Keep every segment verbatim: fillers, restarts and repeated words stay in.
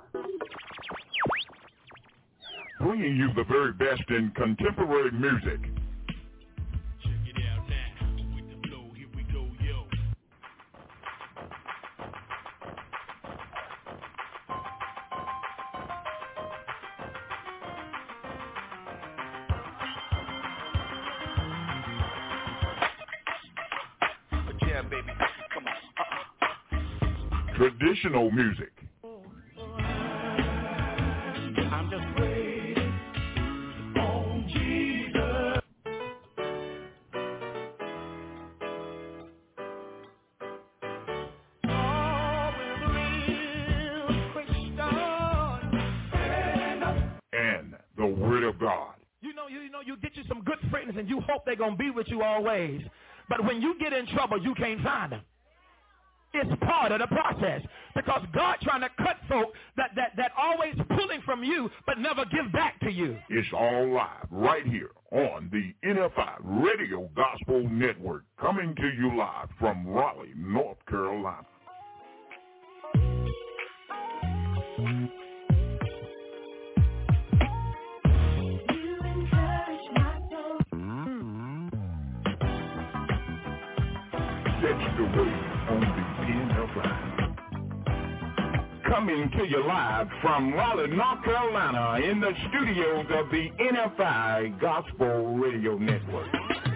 Bringing you the very best in contemporary music. Check it out now. With the flow, here we go, yo. Yeah, baby. Come on. Uh-uh. Traditional music. I'm just waiting on Jesus. Oh, with a real Christian. And the Word of God. You know, you, you know, you get you some good friends and you hope they're going to be with you always. But when you get in trouble, you can't find them. It's part of the process because God trying to cut folk that, that, that always pulling from you but never give back to you. It's all live right here on the N F I Radio Gospel Network, coming to you live from Raleigh, North Carolina. Catch the wave on the N F I. Coming to you live from Raleigh, North Carolina, in the studios of the N F I Gospel Radio Network.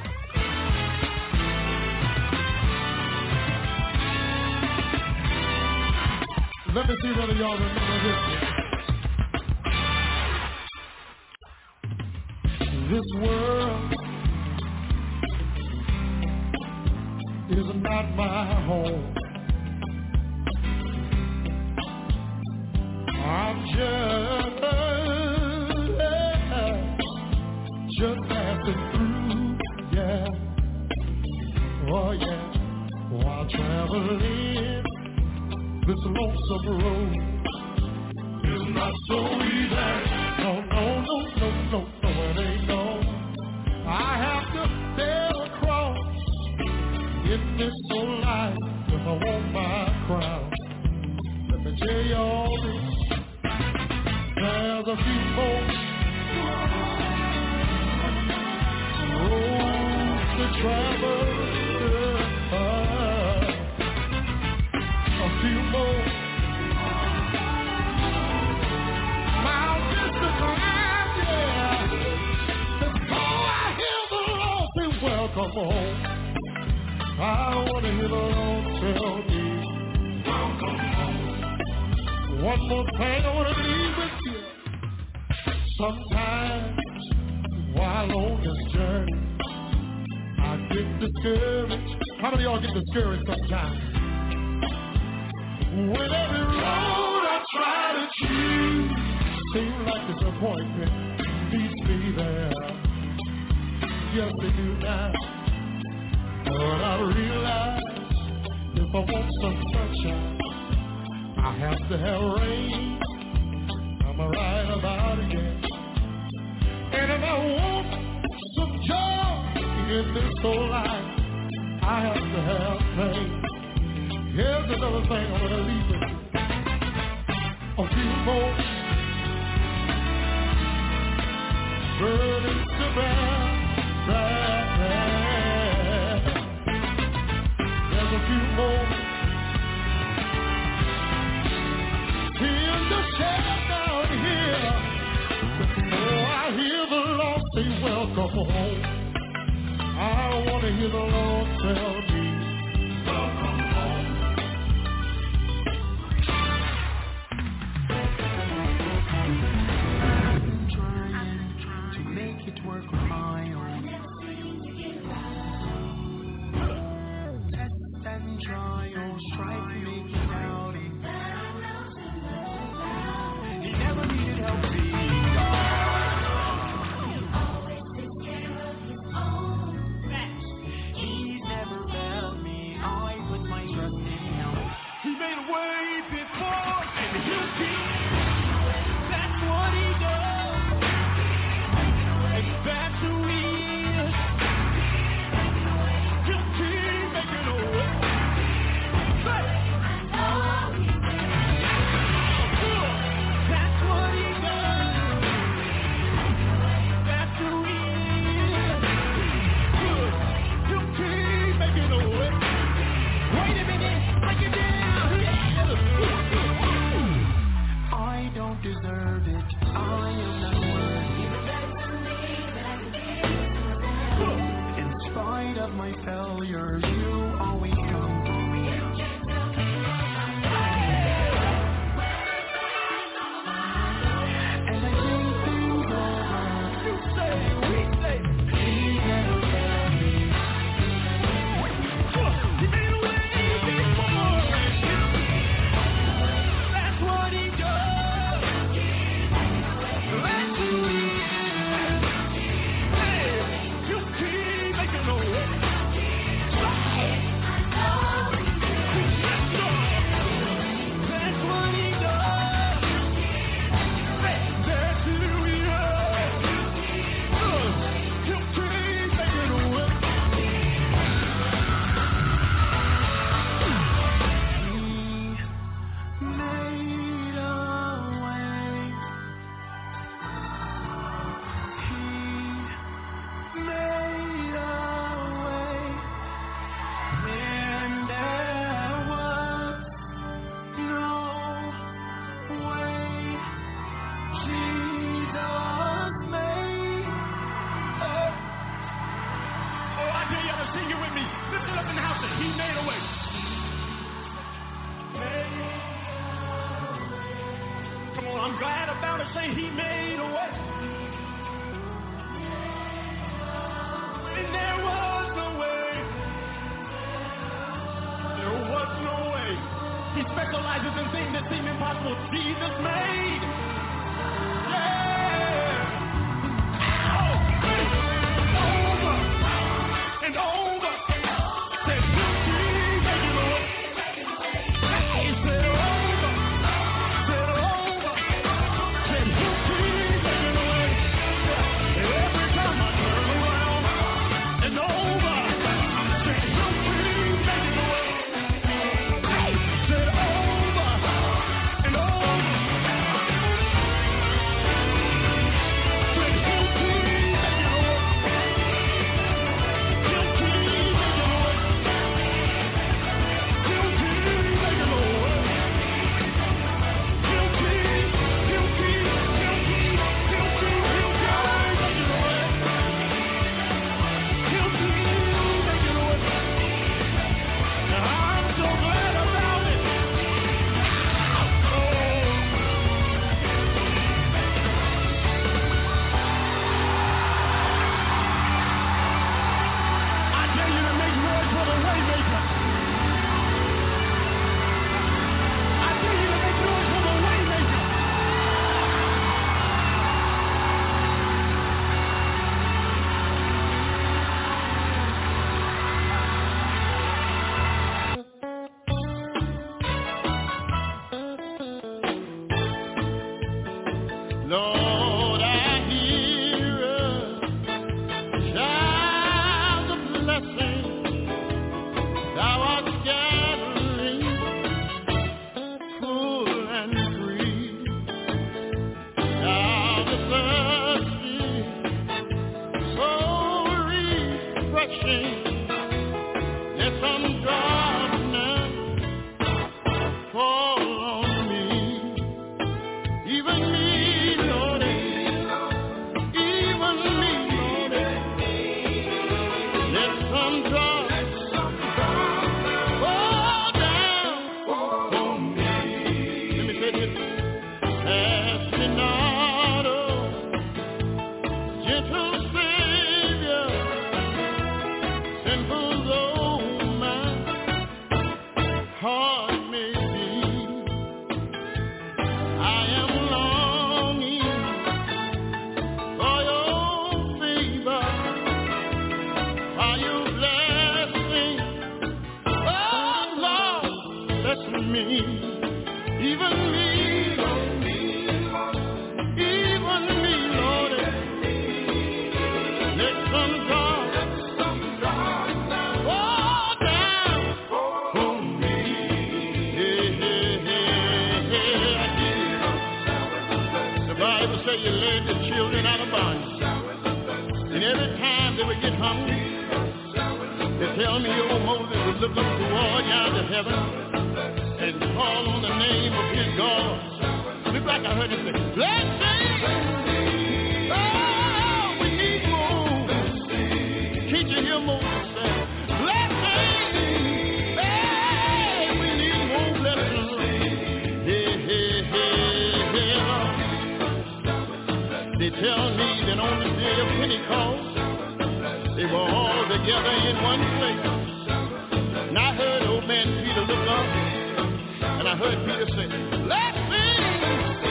Let me see whether y'all remember this. This world is not my home. I'm just, just passing through, yeah, oh yeah, while traveling this lonesome road. It's not so easy, no, no, no, no, no, no, it ain't no. I have to bear a cross in this old life if I want my crown. Let me tell you all this. There's a few more roads to travel, uh, a few more mountains to climb, yeah, before I hear the Lord say welcome home. I want to hear the Lord tell me welcome home. One more thing I want to leave with you. Sometimes while on this journey, I get discouraged. How many of y'all get discouraged sometimes? When every road I try to choose seems like disappointment meets me there. Yes, they do now. But I realize if I want some sunshine, I have to have rain. I'm right about it, yeah. And if I want some joy in this whole life, I have to have pain. Here's another thing I want to leave with you. A few more burdens to bear, bear, bear. There's a few more tears to shed down here. Oh, I hear the Lord say, welcome home. I want to hear the Lord tell me, welcome home. I've been trying to make it work on my own. Tests and trials try to make it out. He never needed help. He always takes care of his own. He's never been I'm glad about it. Say he made a way. And there was no way. There was no way. He specializes in things that seem impossible. Jesus made. Yeah. Ow! Over and over. Said he'll keep making a way. Hey, said over. Said over. Said he'll keep making a way. And every time I turn around and over, said he'll keep making a way. Hey, said over and over. Said he'll keep making a way. He'll keep making a way. He'll keep making a way. He'll keep, he'll keep, he'll keep, he'll keep, he'll keep making a way. He'll keep making a way. And I'm so glad about it. Oh, I dare you to make noise for the waymaker. I dare you to make noise for the waymaker. Lord, I hear a shout of blessing. Thou art gathering full and free. Thou the thirsty, so refreshing. Let some darkness fall on me. Even me, Lord, even me, Lord. Let some darkness fall down on me. Let me say this. Ask me not, oh, gentle Savior, sinful though my heart may be. I am longing for your favor, for your blessing. Oh Lord, bless me, even me, even me, Lord. Let some God fall down on me. Hey, hey, hey, hey, I give you. The Bible says you led the children out of bondage. And every time they would get hungry, they tell me, oh, Moses would look up toward yonder heaven and call on the name of his God. Look like I heard him say, blessing! Oh, we need more. Can't you hear Moses say, blessing! Hey, we need more blessing. Hey, hey, hey, hey, Lord. They tell me that on the day of Pentecost, they were all together in one place. And I heard old man Peter look up, and I heard Peter say, let's sing!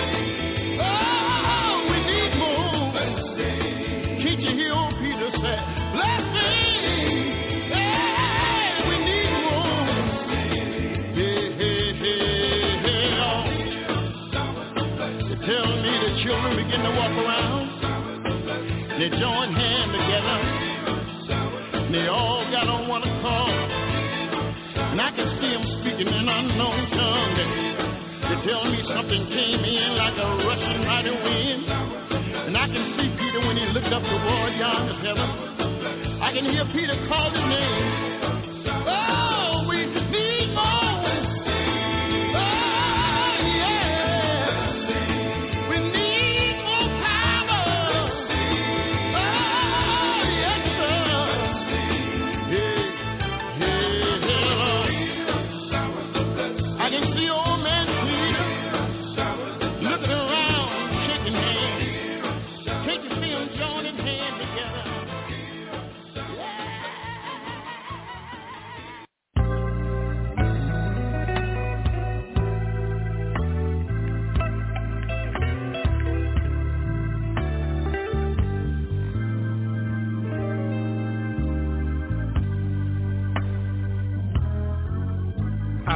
Oh, we need more. Can't you hear old Peter say, let's sing! Hey, we need more. Hey, hey, hey, hey, oh. They tell me the children begin to walk around. They join hands together. And they all got on one accord. And I can see them speaking in unknown tongue. They, they tell me something came in like a rushing mighty wind. And I can see Peter when he looked up toward yonder heaven. I can hear Peter call his name. Oh, we need more. Oh, yeah. We need more power. Oh, yes, sir. Hey, hey, hey, Lord. I can see old man Peter looking around.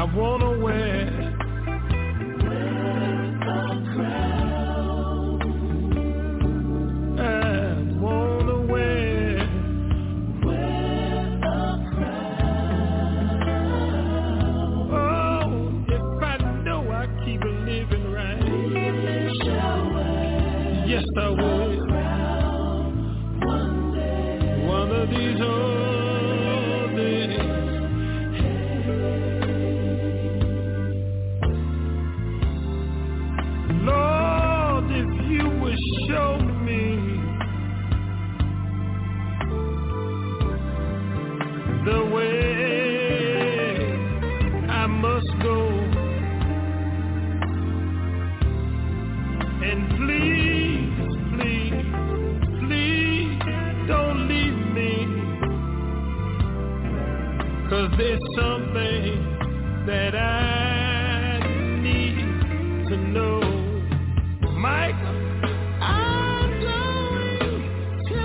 wanna wear, wear a crown. I wanna wear, wear a crown. Oh, if I know I keep living right, yes I will. One day, one of these old days. Lord, if you would show me the way I must go, and please, please, please don't leave me, 'cause there's something that I need to know. Mike, I'm going to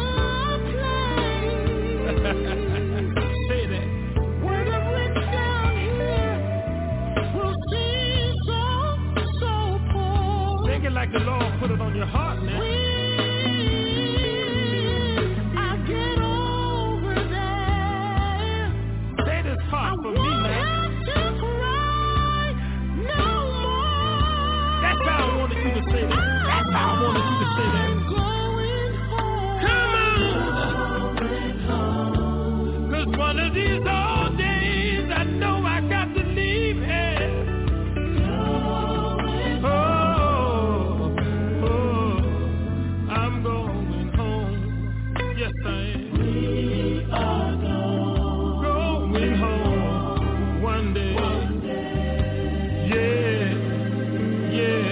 play. Say that. When I reach down here, we'll see so, so poor. Sing it like the Lord put it on your heart now. When I get over there, say this part for me, man. That's how I wanted you to say that. That's how I wanted you to say that. Come on. 'Cause one of these old days, I know I got to leave here. Oh, oh, I'm going home. Yes, I am. We are going home one day. One day. Yeah. Yeah.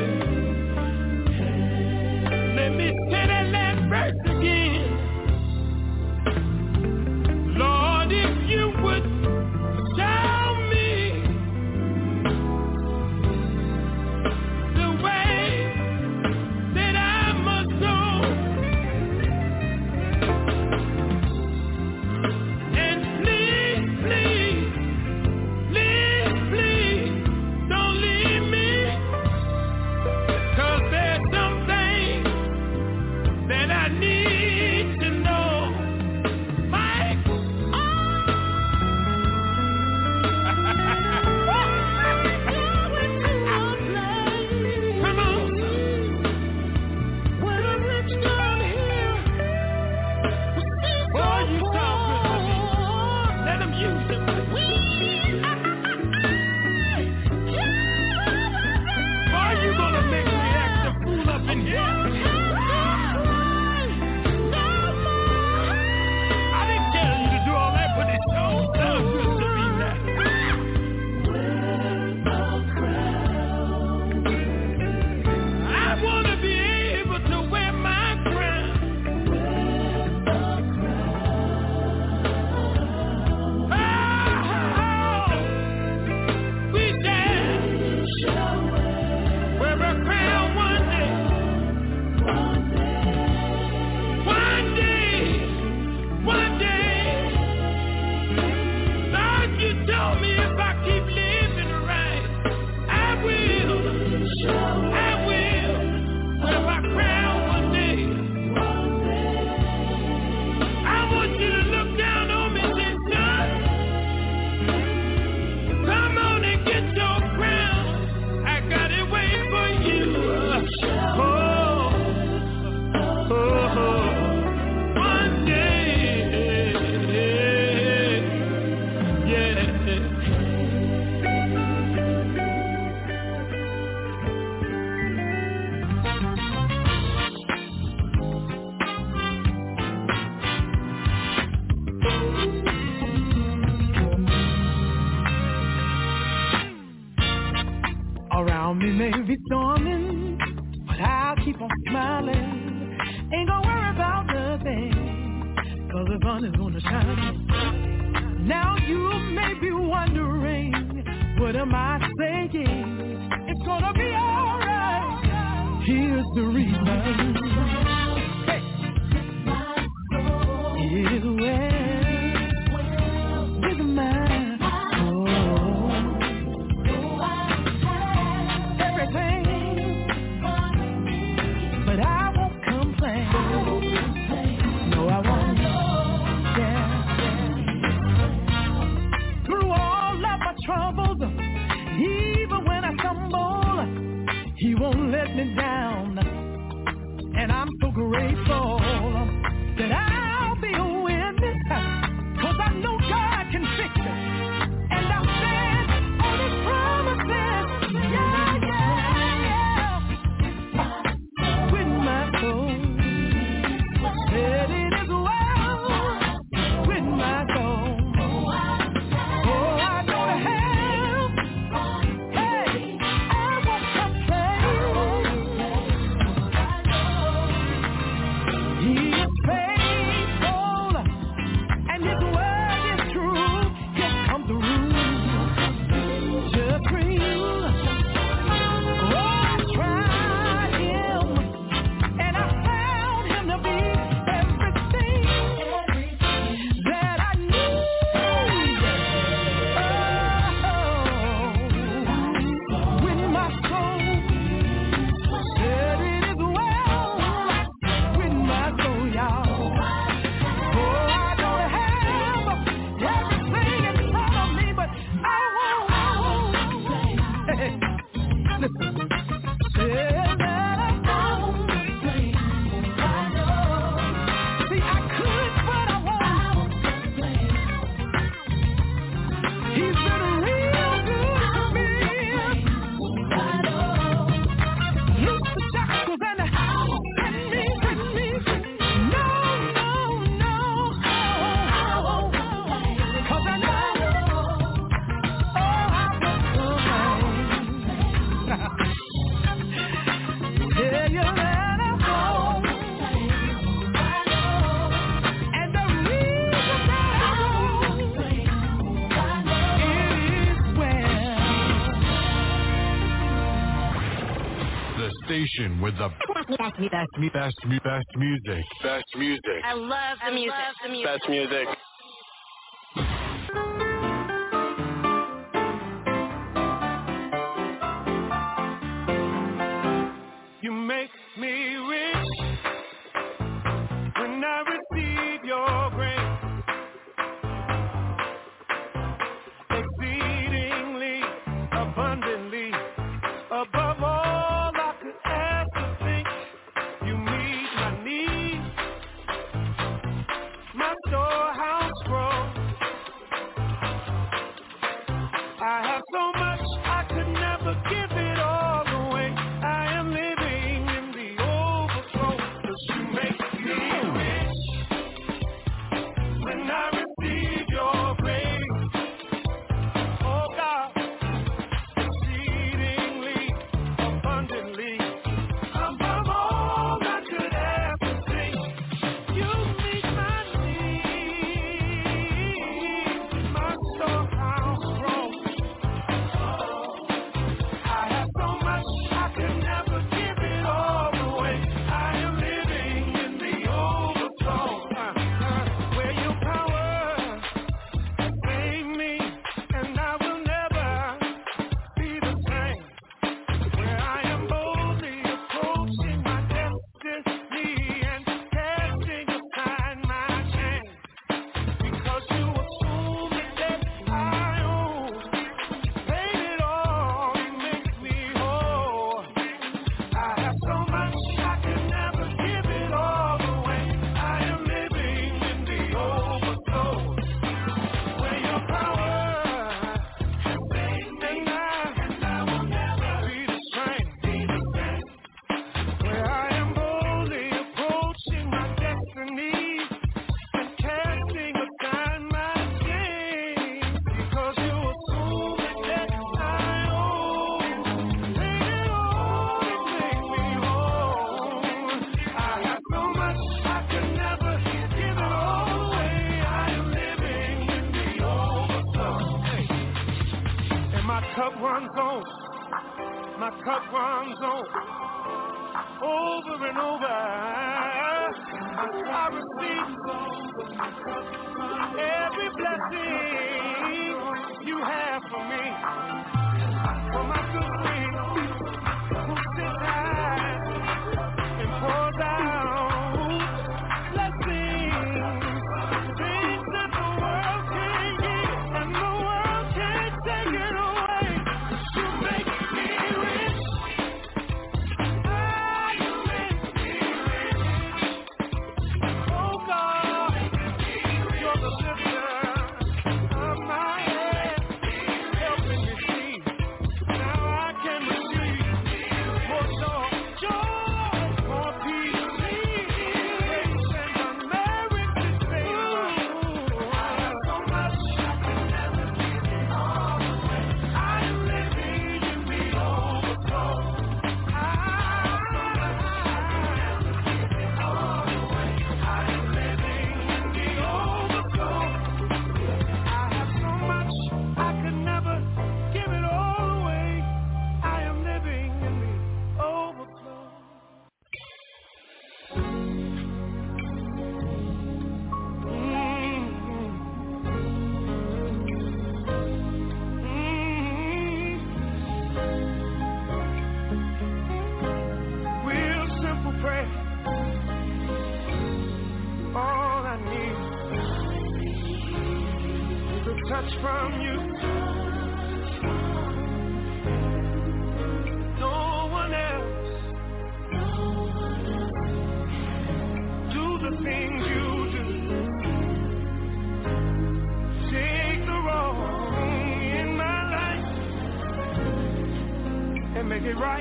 Let me say that last verse again. Lord, if you would show me the way that I must go, and please, please, please, please, don't leave me, 'cause there's something that I need to know. Mike. Come on. When I reach down here, boy, you sound good to me. Let them use it. Boy, you gonna make me act a fool up in here. I didn't tell you to do all that, but it sure sounds good to me now. I wanna be able to wear my crown. Oh, we shall wear a crown one day. One day, one day. Lord, you told me if I keep living right, I will, I will wear my crown one day. I want you to look down on me and say, son, come on and get your crown. I got it waiting for you. Oh, oh, oh. One day, yeah. Around me may be storming, but I'll keep on smiling. Ain't gonna worry about nothing, 'cause the sun is gonna shine. Now you may be wondering, what am I saying? It's gonna be alright. Here's the reason. Hey. Is well with my soul. He won't let me down, and I'm so grateful that I'll be a witness, cause I know God can fix it, and I'll stand on His promises, yeah, yeah, yeah, with my soul, said it is well, with my soul, oh, I know to help, hey, I won't complain. He is faithful, and His word is true. He'll come through just for you. Oh, I tried Him, and I found Him to be everything that I need. Oh, when my soul said it is well with my soul, y'all. Oh, I don't have everything inside of me, but I won't. Hey, listen. Said that I won't. See, I could, but I won't. He's been real good to me. Loose the shackles and set me free. No, no, no. Cause I know, oh, I won't complain. Tell you that I won't. And the reason that I won't is well. The station with the best, best, best, best music. Best music. I love the music. The music. Best music. You make me rich when I receive your grace, exceedingly abundantly above all I could ask or think. You meet my needs, my storehouse grows. I have so much I could never give it all away. I am living in the overflow, 'cause you make me rich when I receive your grace. Oh God, exceedingly abundantly above all I could ever think. You meet my needs, my storehouse grows. I have so much I could never give it all away. I am living in the overflow, uh, uh, where your power saved me, and I will never be the same. Where I am boldly approaching my destiny and casting aside my shame, because you assume that I own. Paid it all, you make me whole. I have so much I could never give it all away. I am living in the overflow, where your power has saved me, and I, and I will never be the same. Where I am boldly approaching my destiny and casting aside my shame, because you assume that I own. Paid it all, you make me whole. I have so much I could never give it all away. I am living in the overflow. Hey. And my cup runs on, my cup runs on, over and over. I receive every blessing you have for me. For my good friend who sits high and pours out blessings, things that the world can't give and the world can't take it away. You make me rich touch from you. No one else do the things you do. Take the wrong in my life and make it right.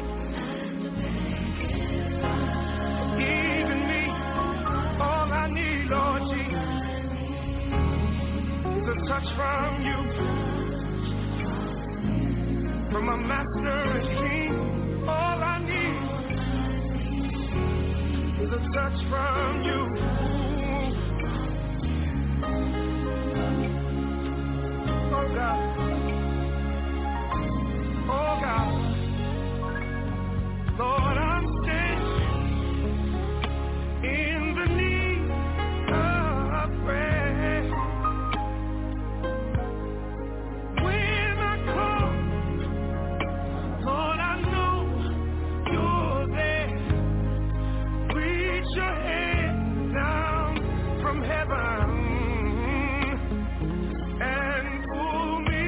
Even me, all I need, Lord Jesus, is a touch from you, from my Master and King. All I need is a touch from you. Oh God, oh God, Lord, I'm standing in the need of prayer. When I call, Lord, I know you're there. Reach your hand down from heaven and pull me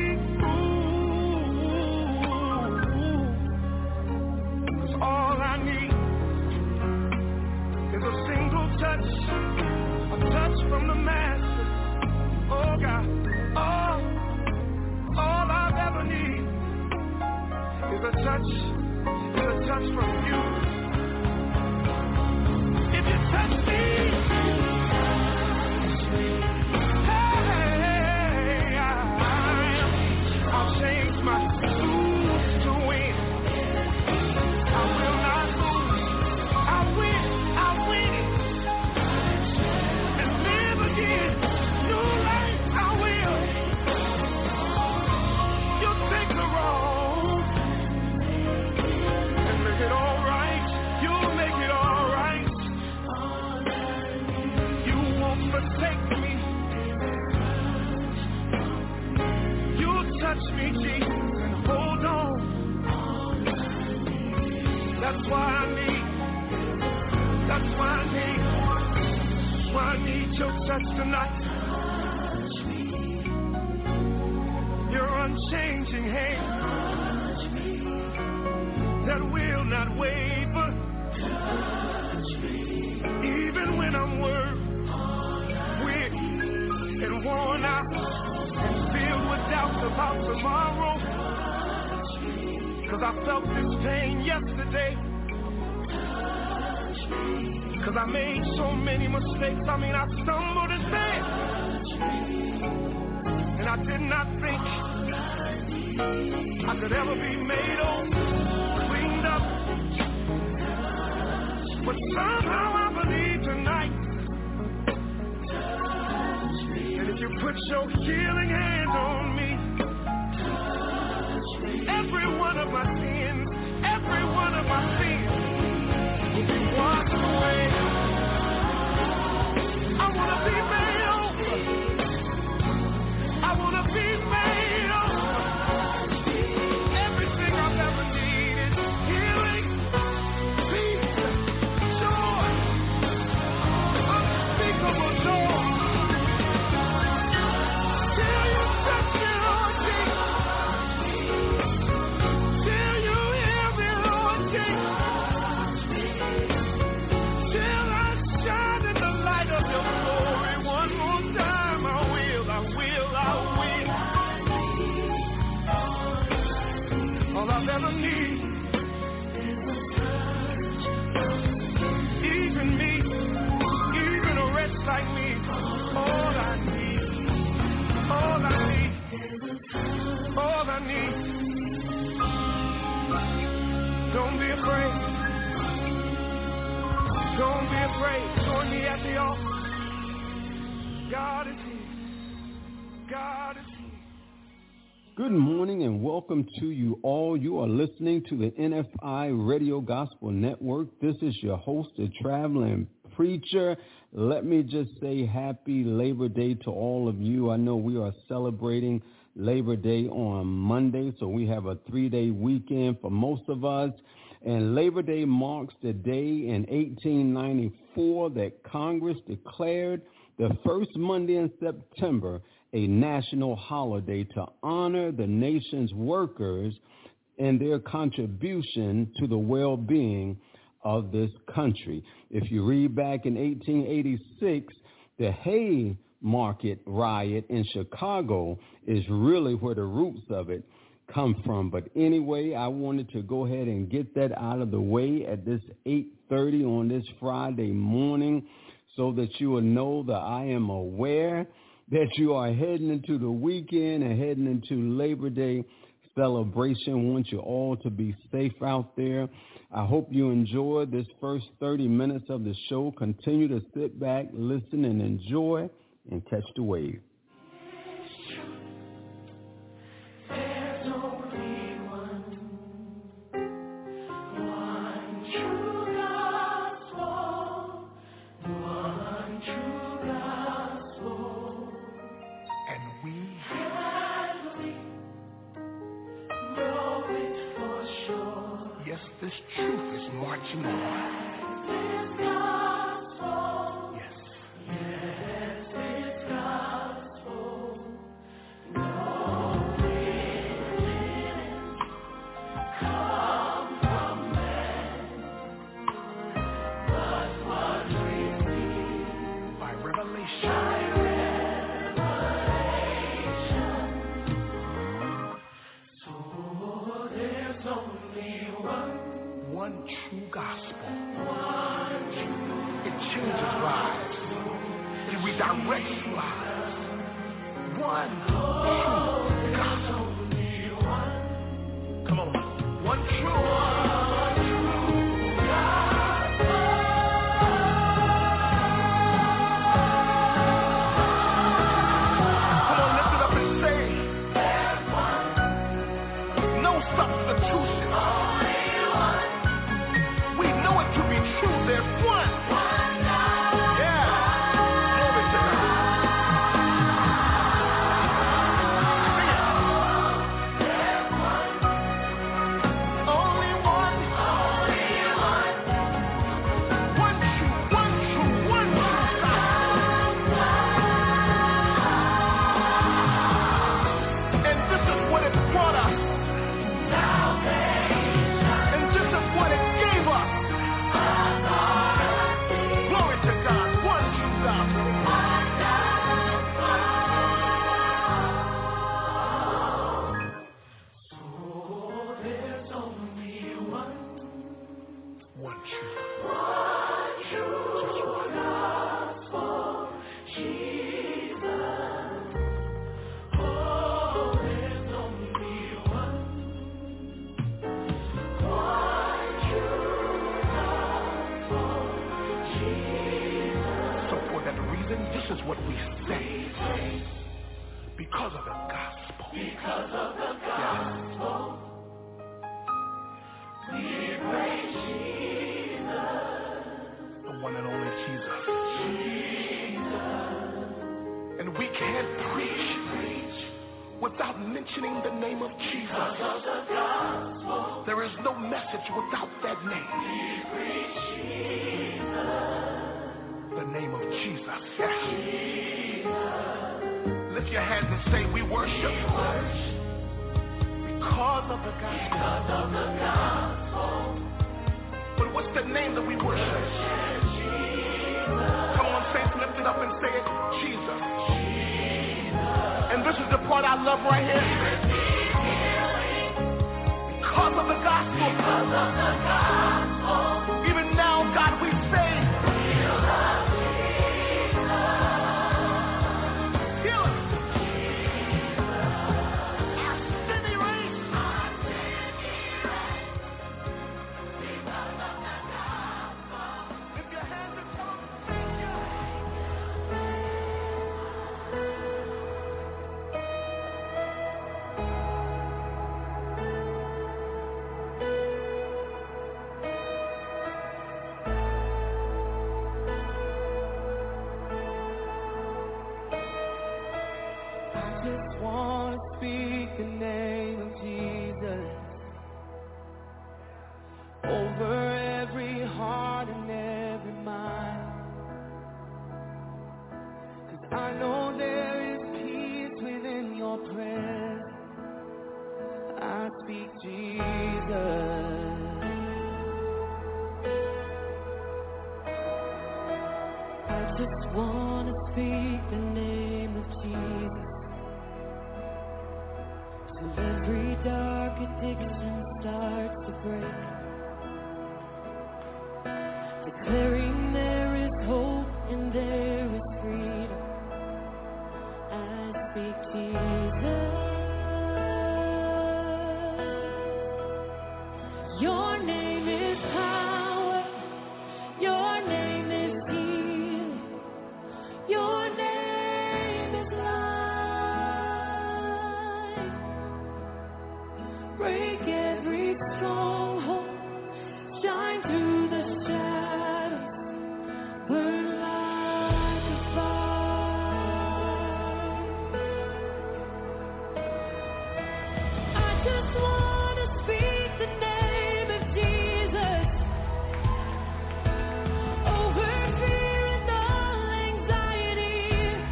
through. 'Cause all I need is a single touch, a touch from the Master. Oh God, all, all I've ever need is a touch, is a touch from you. If you touch me, hey, I, I'll change my lose to win. I will not lose. I win, I win it. And live again. New life, I will. You'll take the wrong and make it all right. You'll make it all right. You won't forsake me. You'll touch me, Jesus, and hold on. That's why I need, that's why I need, that's why I need your touch tonight. Your unchanging hand that will not waver. Even when I'm worried, weary, and worn out, and filled with doubts about tomorrow. 'Cause I felt this pain yesterday. 'Cause I made so many mistakes. I mean, I stumbled and fell. And I did not think I could ever be made over, cleaned up. But somehow I believe tonight that if you put your healing hand on me, every one of my sins, every one of my sins will be washed away. I want to be made over. I want to be made over. Everything I've ever needed, healing, peace, joy, unspeakable joy. Till you touch me, Lord Jesus. Till you hear me, Lord Jesus. Till I shine in the light of your glory one more time. I will, I will, I will. All I've ever needed. Even me, even a wretch like me. All I need, all I need, all I need. Don't be afraid. Don't be afraid. Join me at the altar. God is here. God is here. Good morning and welcome to you all. You are listening to the N F I Radio Gospel Network. This is your host, the traveling preacher. Let me just say happy Labor Day to all of you. I know we are celebrating Labor Day on Monday, so we have a three-day weekend for most of us. And Labor Day marks the day in eighteen ninety-four that Congress declared the first Monday in September a national holiday to honor the nation's workers and their contribution to the well-being of this country. If you read back in eighteen eighty-six, the Haymarket riot in Chicago is really where the roots of it come from. But anyway, I wanted to go ahead and get that out of the way at this eight thirty on this Friday morning so that you will know that I am aware that you are heading into the weekend and heading into Labor Day celebration. I want you all to be safe out there. I hope you enjoyed this first thirty minutes of the show. Continue to sit back, listen, and enjoy, and catch the wave. This truth is marching on. Yes. Yes, it's gospel. No reason come from man, but what received by revelation. By revelation. So there's only one. One true gospel. One true. It changes lives. It redirects lives. One true gospel. Come on. One true. One true gospel. Come on, lift it up and say, there's one. No substitution. There's one. One God. Yeah. Glory to God. Sing it. There's one. Only one. Only one. One true, one true, one true God. And this is what it brought us. Salvation. And this is what it gave us. Glory to God, one true gospel. So there's only one, one true, one true, just one gospel, Jesus. Oh, there's only one, one true. This is what we say because of the gospel. Because of the gospel, we praise Jesus, the one and only Jesus. Jesus. And we can't preach, preach without mentioning the name of Jesus. Because of the gospel, there is no message without that name. We preach Jesus. The name of Jesus. Yes. Lift your hands and say, we worship because of the gospel. Because of the gospel. But what's the name that we worship? Jesus. Come on, saints, lift it up and say it. Jesus. Jesus. And this is the part I love right here. Because of the gospel. Because of the gospel. Even now, God, we say, just want to speak the name of Jesus till every dark addiction starts to break, declaring there is hope and there is freedom. I speak Jesus. Your name is power. Your name is healing. Your name is life. Break every stronghold. Shine through the shadows. Burn like a fire. I just want to speak the name of Jesus over fear and all anxiety,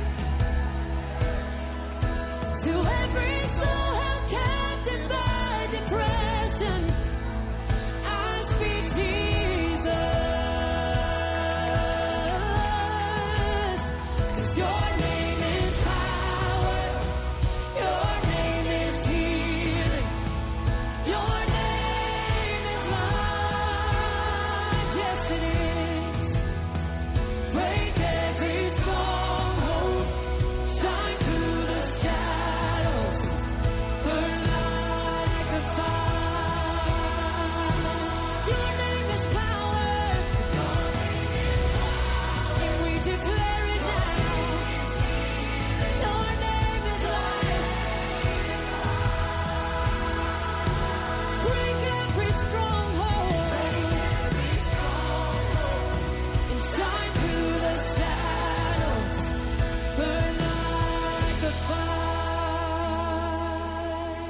to every soul held captive by depression. I speak Jesus. 'Cause your name is power. Your name is healing. Your name is life. Yes, it is. Break every stronghold. Shine through the shadows. Burn like a fire. Your name is power. And we declare it now. Your name is life. Break every stronghold. And shine through the shadows. Burn like a fire.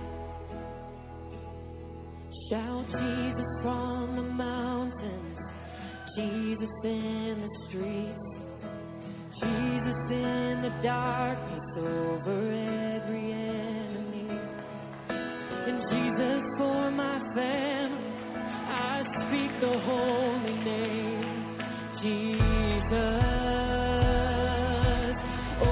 Shout Jesus from the mountains, Jesus in the streets, Jesus in the darkness over every enemy, and Jesus for my family. I speak the holy name, Jesus. Oh,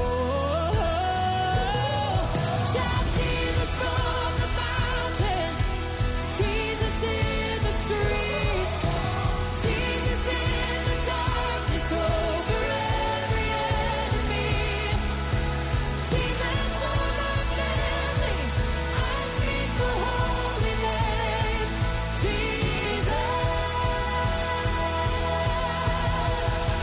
shout Jesus from the mountain, Jesus in the streets, Jesus in the darkness over every enemy, Jesus for my family. I speak the holy name, Jesus.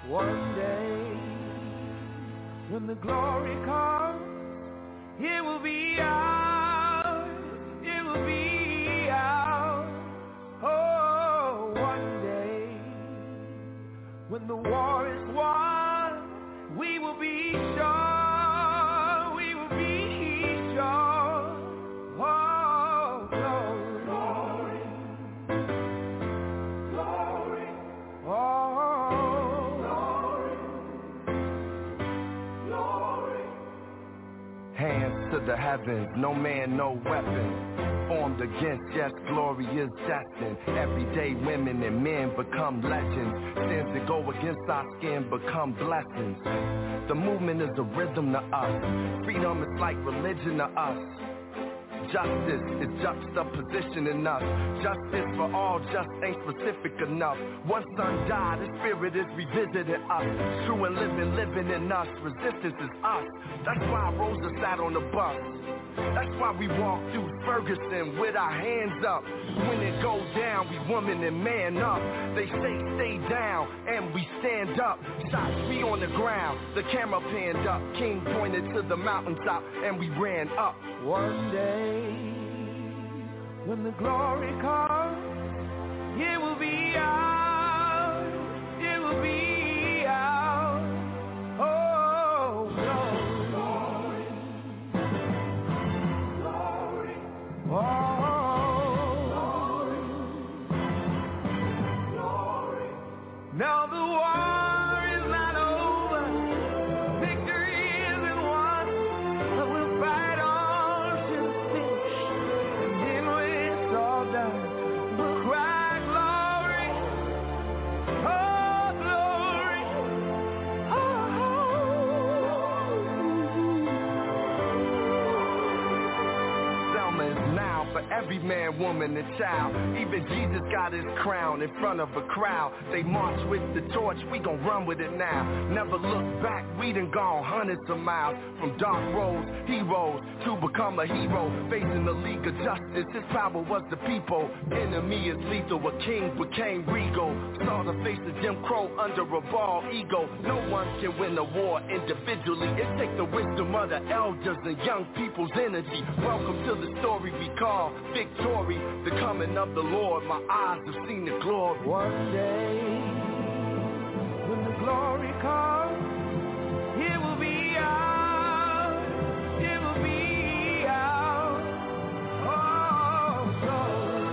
One day, when the glory comes, it will be ours, it will be ours. Oh, one day, when the war is won, we will be sure, we will be sure. Oh, glory, glory, glory. Oh, glory, glory. Hands to the heavens, no man, no weapon formed against, yes, glory is destined. Everyday women and men become legends. Sins that go against our skin become blessings. The movement is a rhythm to us. Freedom is like religion to us. Justice is juxtaposition in us. Justice for all just ain't specific enough. One son died, his spirit is revisiting us. True and living, living in us. Resistance is us. That's why Rosa sat on the bus. That's why we walk through Ferguson with our hands up. When it goes down, we woman and man up. They say stay down, and we stand up. Shots we on the ground, the camera panned up. King pointed to the mountaintop, and we ran up. One day, when the glory comes, it will be ours, it will be ours. Oh, glory, glory, oh, glory, glory. Now the war is not over, victory isn't won, but we'll fight on till it's finished, and then when it's all done, we'll cry glory, oh glory, oh. Selma is now for every man, woman, and child. Even Jesus got his crown in front of a crowd. They march with the torch, we gon' run with it now. Never look back, we done gone hundreds of miles. From dark roads, heroes, to become a hero. Facing the League of Justice, his power was the people. Enemy is lethal, a king became regal. Saw the face of Jim Crow under a bald ego. No one can win a war individually. It takes the wisdom of the elders and young people's energy. Welcome to the story we call victory. The coming of the Lord, my eyes have seen the glory. One day, when the glory comes, it will be ours, it will be ours. Oh, glory,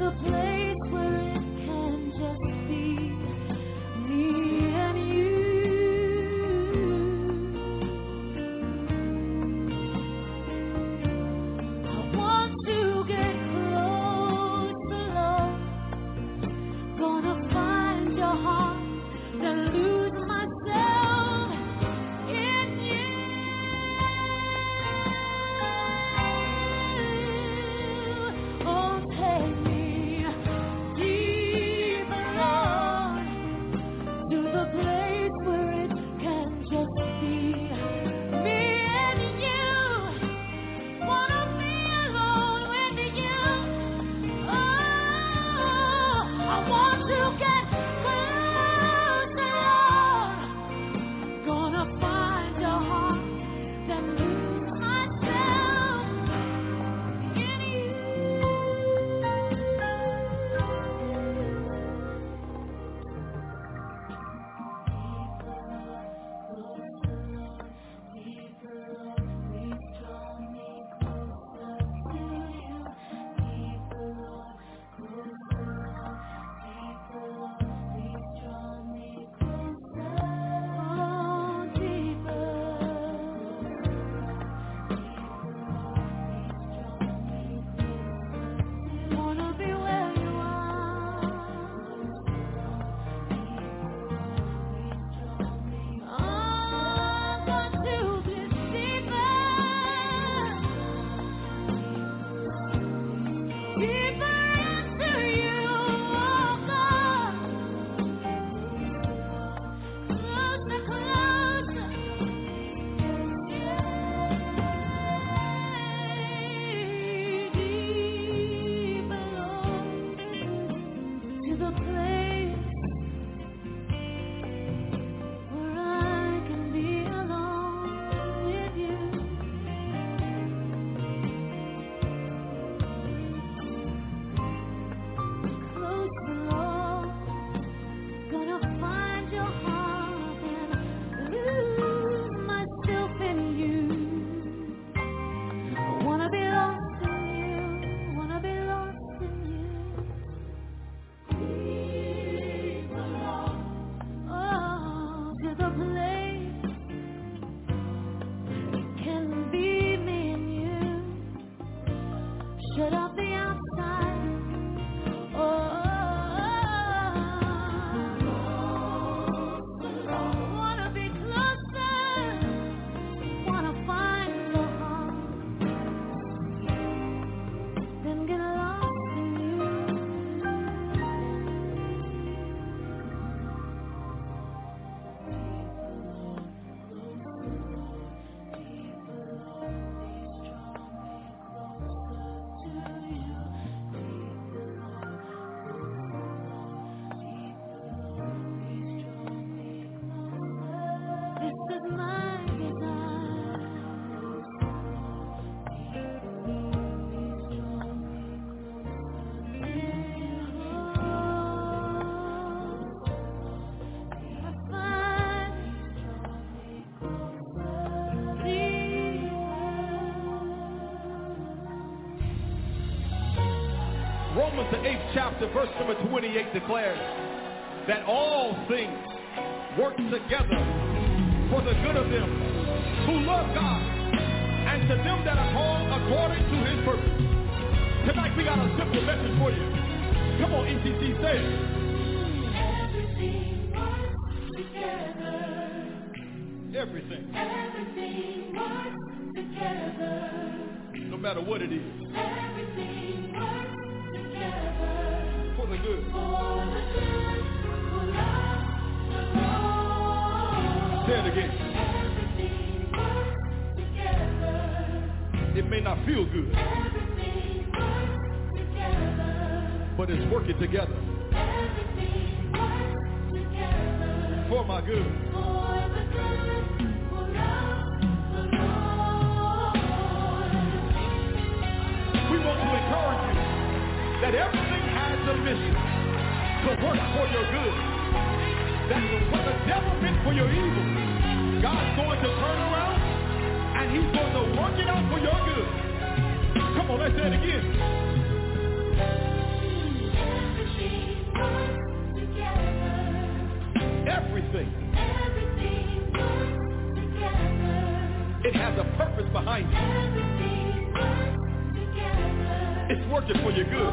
Romans, the eighth chapter, verse number twenty-eight declares that all things work together for the good of them who love God and to them that are called according to his purpose. Tonight we got a simple message for you. Come on, E T C, say it. Everything works together. Everything. Everything works together. No matter what it is. Everything works together. For the good. For the good. For love, the Lord. Say it again. Everything works together. It may not feel good. Everything works together. But it's working together. Everything works together. For my good. For the good. For love, the Lord. We want to encourage you that everything has a mission to work for your good. That what the devil meant for your evil, God's going to turn around and he's going to work it out for your good. Come on, let's say it again. good.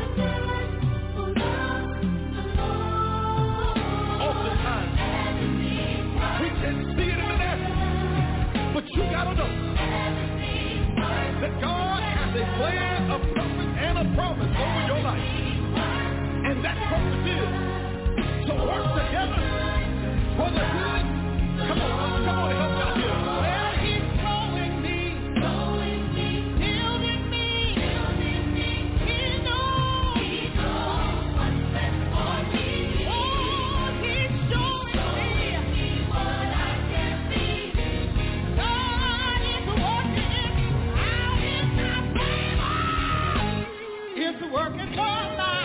Oftentimes, we can see it in the natural, but you gotta know that God has a plan, a purpose, and a promise over your life. And that purpose is to work together for the good. Come on, come on, help me out here. Well, he's growing me, growing me, building me, building me. He knows, he knows what's best for me. Oh, he's showing me what I can be. God is working out in my favor. It's working for my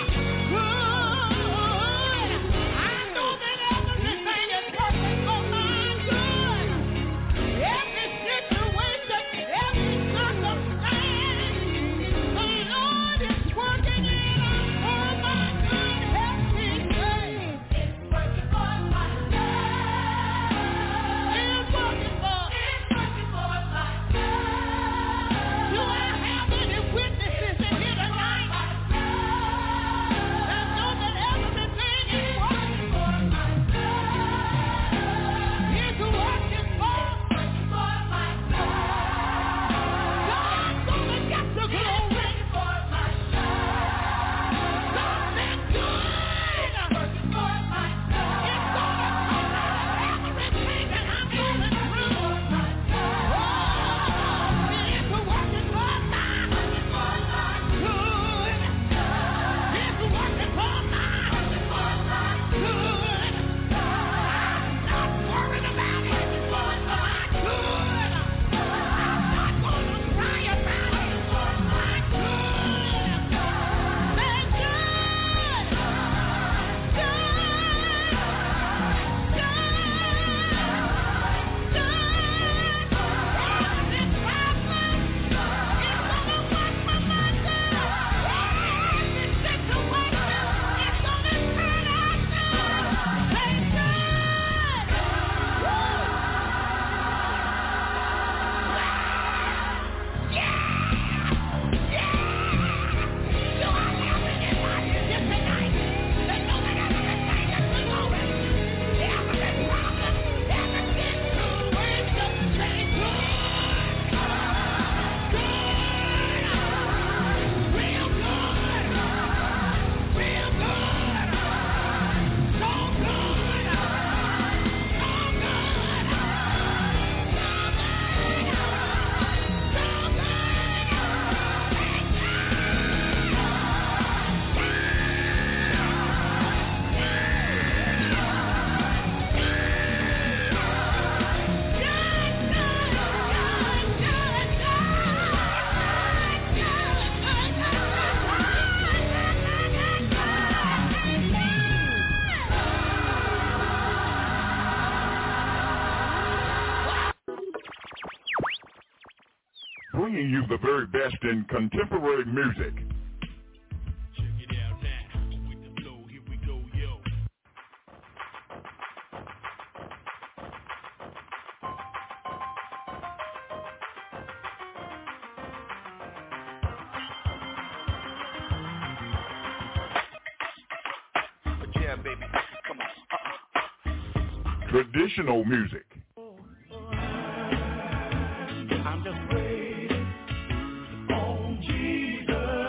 good. I know that everything is working for my good. Every situation, every circumstance, the Lord is working it out for my good. Help me say, it's working for my good. It's working for, it's working for my good. Do I have any witnesses in here tonight that know that everything is working for my good? It's working for, working for my good. God's gonna get the glory for my good. God's been good. Working for my good. It's gonna come out everything that I'm going through for my good. Oh, it's working for my, working for my good. It's working for my, working for my good. I'm not worried about it. It's for my good. I'm not gonna cry about it. It's for my good. Thank God. God. Bringing you the very best in contemporary music. Check it out now. With the flow, here we go, yo. Yeah, baby. Come on. Uh-uh. Traditional music. I'm just waiting on Jesus.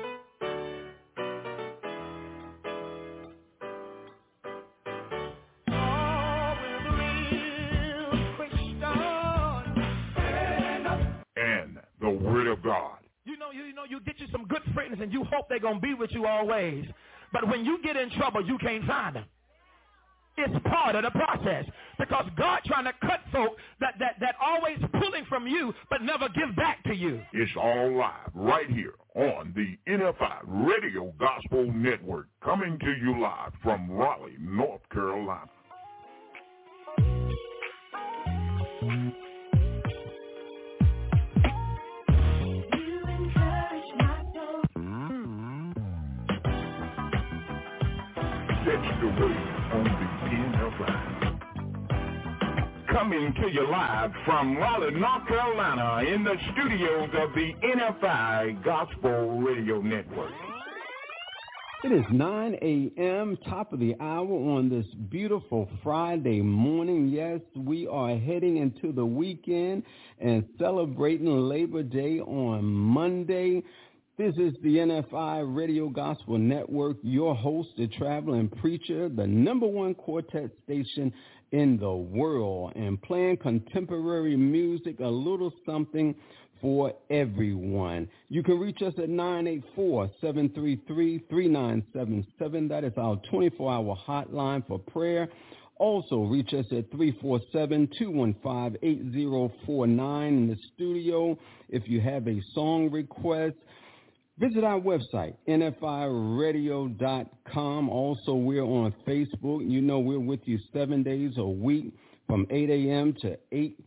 Oh, with real Christian. And the Word of God. You know, you, you know, you get you some good friends and you hope they're going to be with you always. But when you get in trouble, you can't find them. It's part of the process because God trying to cut folk that, that, that always pulling from you but never give back to you. It's all live right here on the N F I Radio Gospel Network, coming to you live from Raleigh, North Carolina. Catch the wave on the N F I. Coming to you live from Raleigh, North Carolina, in the studios of the N F I Gospel Radio Network. It is nine a.m., top of the hour on this beautiful Friday morning. Yes, we are heading into the weekend and celebrating Labor Day on Monday. This is the N F I Radio Gospel Network, your host, the traveling preacher, the number one quartet station in the world, and playing contemporary music, a little something for everyone. You can reach us at nine eight four, seven three three, three nine seven seven. That is our twenty-four hour hotline for prayer. Also, reach us at three four seven, two one five, eight zero four nine in the studio. If you have a song request, visit our website, N F I radio dot com. Also, we're on Facebook. You know we're with you seven days a week from eight a.m. to eight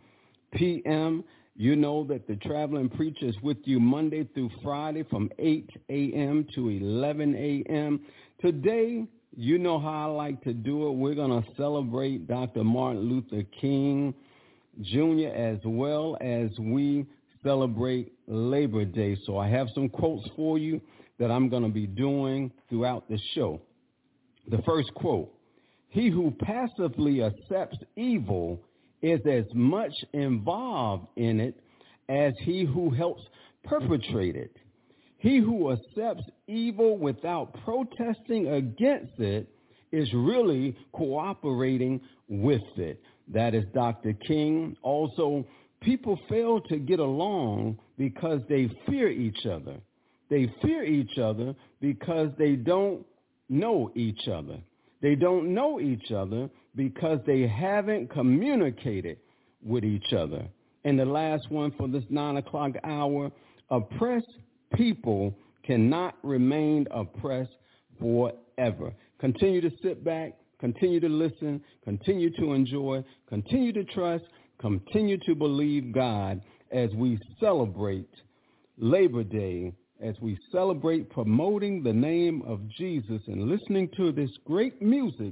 p.m. You know that the traveling preacher is with you Monday through Friday from eight a.m. to eleven a.m. Today, you know how I like to do it. We're going to celebrate Doctor Martin Luther King Junior as well as we celebrate Labor Day. So I have some quotes for you that I'm going to be doing throughout the show. The first quote, "He who passively accepts evil is as much involved in it as he who helps perpetrate it. He who accepts evil without protesting against it is really cooperating with it." That is Doctor King. Also, people fail to get along because they fear each other. They fear each other because they don't know each other. They don't know each other because they haven't communicated with each other. And the last one for this nine o'clock hour, oppressed people cannot remain oppressed forever. Continue to sit back, continue to listen, continue to enjoy, continue to trust, continue to believe God as we celebrate Labor Day, as we celebrate promoting the name of Jesus and listening to this great music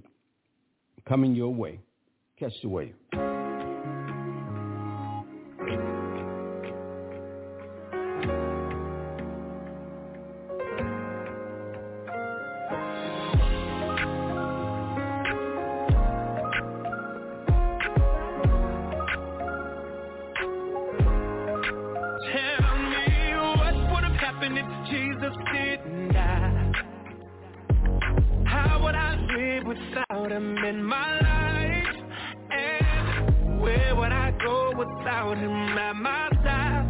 coming your way. Catch the wave. Without him in my life, and where would I go without him at my side?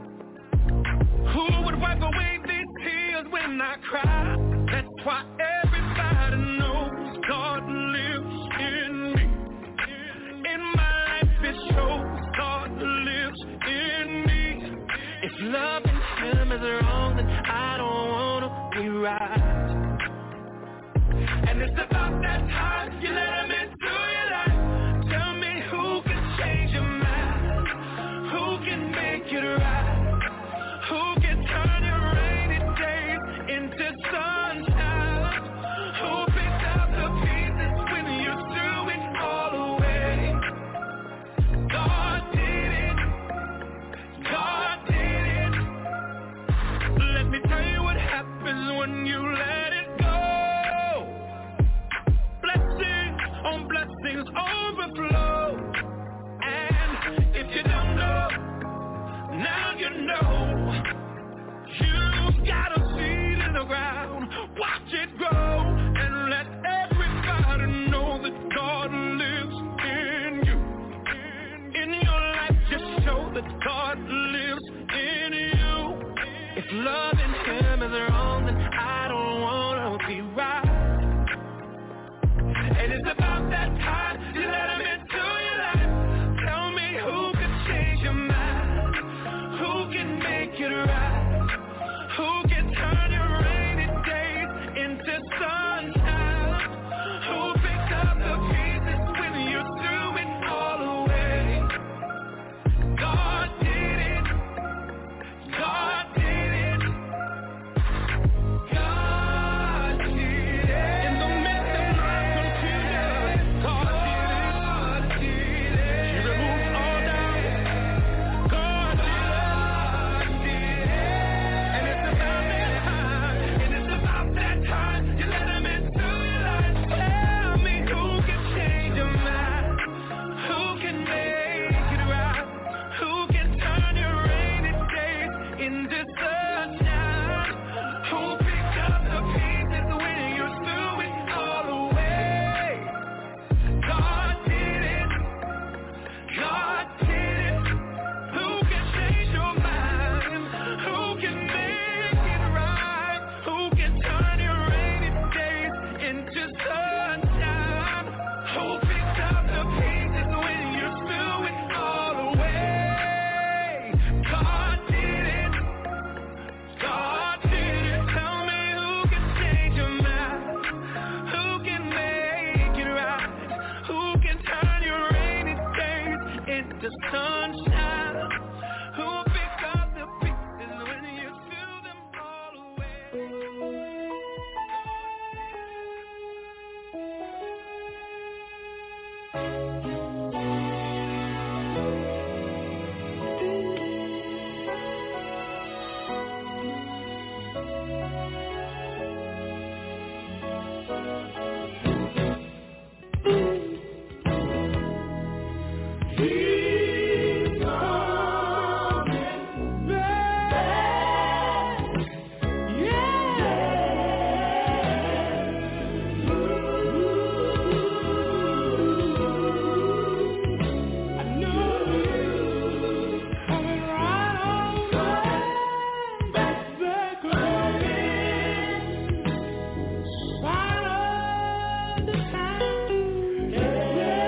Who would wipe away these tears when I cry? That's why everybody knows God lives in me. In my life it shows God lives in me. If loving him is wrong, then I don't wanna be right. And it's about that time you let him into your life. Tell me who can change your mind, who can make it right, who can turn your rainy days into sunshine, who picks up the pieces when you threw it all away. God did it, God did it. Let me tell you what happens when you let it go. On blessings overflow. And if you don't know, now you know. You've got a seed in the ground, watch it grow, and let everybody know that God lives in you. In your life, just show that God lives in you. If loving him is wrong, then I don't want to be right. And it's about that time you let him into your life. Tell me who can change your mind, who can make it right, who can turn your rainy days into time you let him into your life. Tell me who can change your mind, who can make it right, who can turn your rainy days into sunshine, who picks up the pieces when you threw it all away. God did it, God did it. Who can change your mind, who can make it right, who can turn your rainy days into sunshine, who picks up the pieces when you threw it all away. God did it, God did it. Tell me who can change your mind, who can make it right, who can turn your rainy days into sunshine, who picks up the pieces when you threw them all away. He's coming back, yeah. I know he's coming right on back, back, back again. Sign of the time, yeah.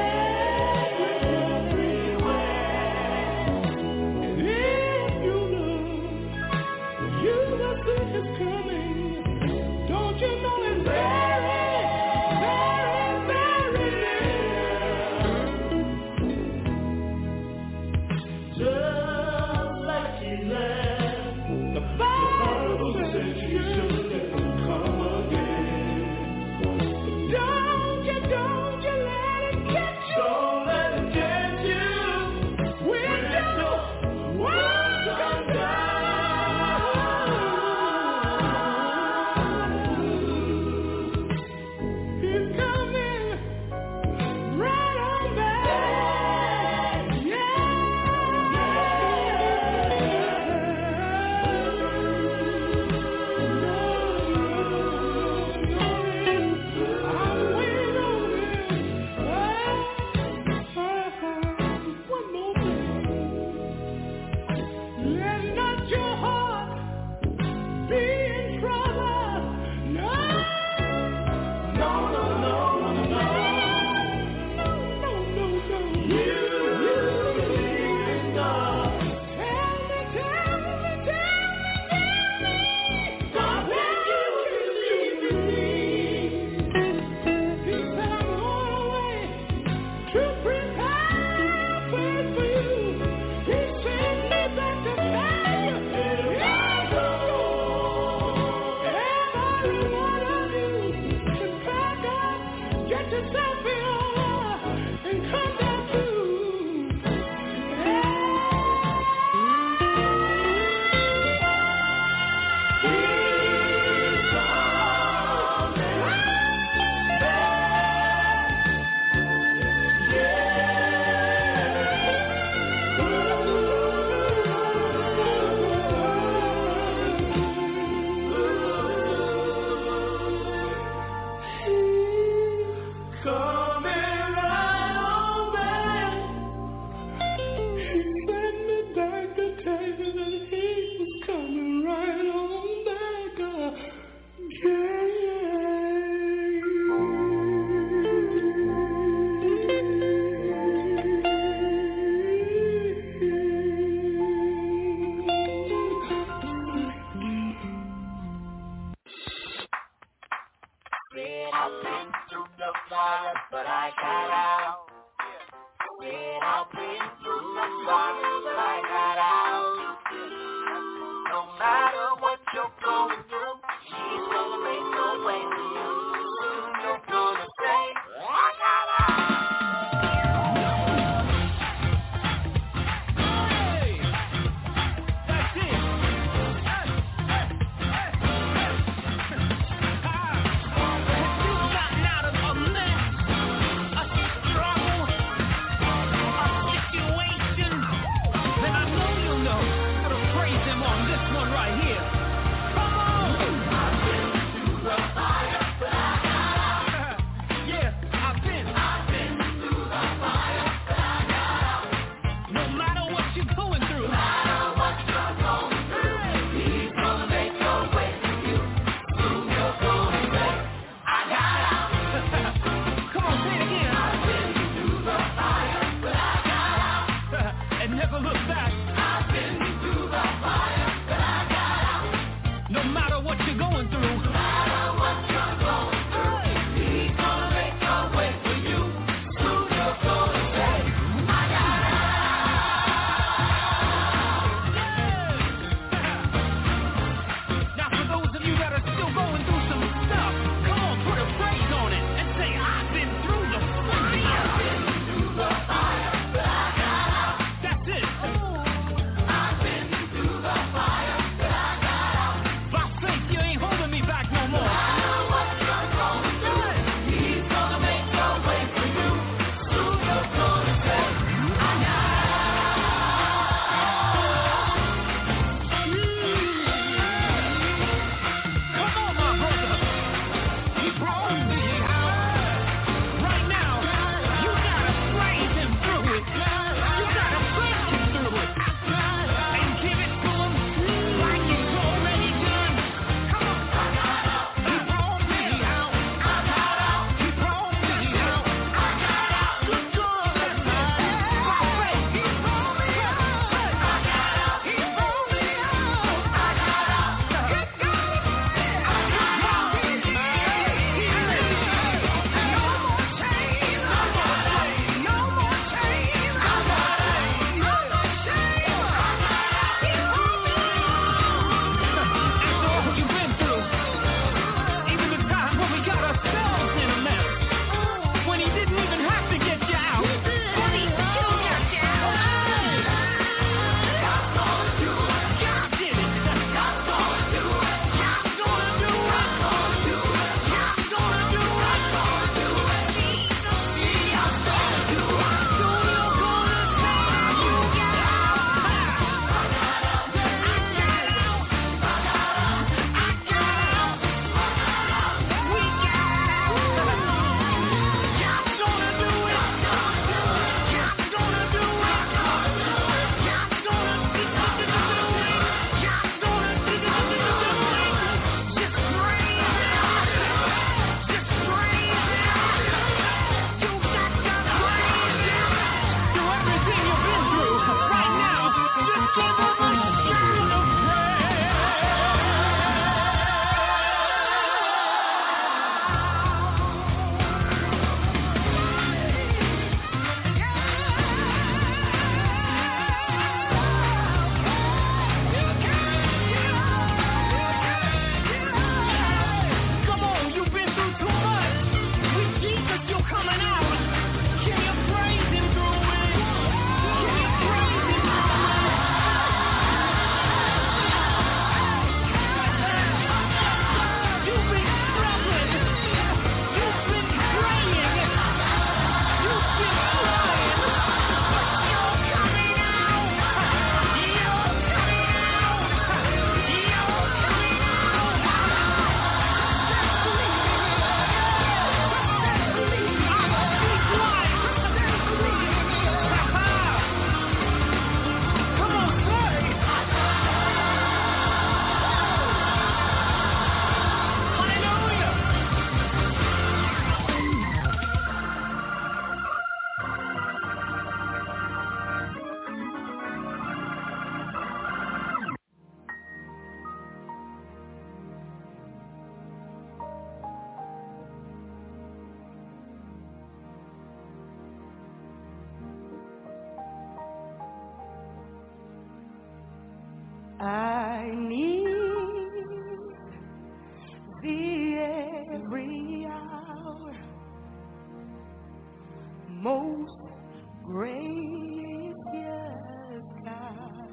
gracious God,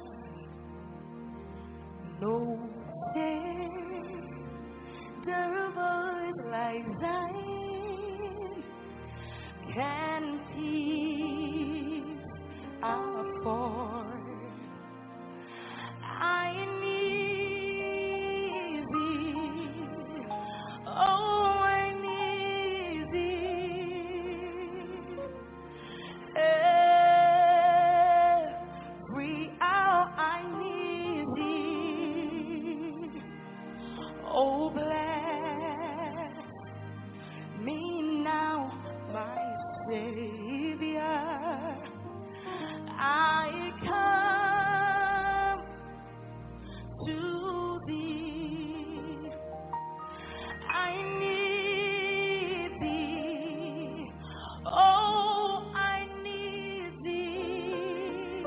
no tender voice like thine can peace afford. I need thee, oh, I need thee. Every hour I need thee. Oh, bless me now, my Savior. I come to thee. I need thee. Oh, I need thee.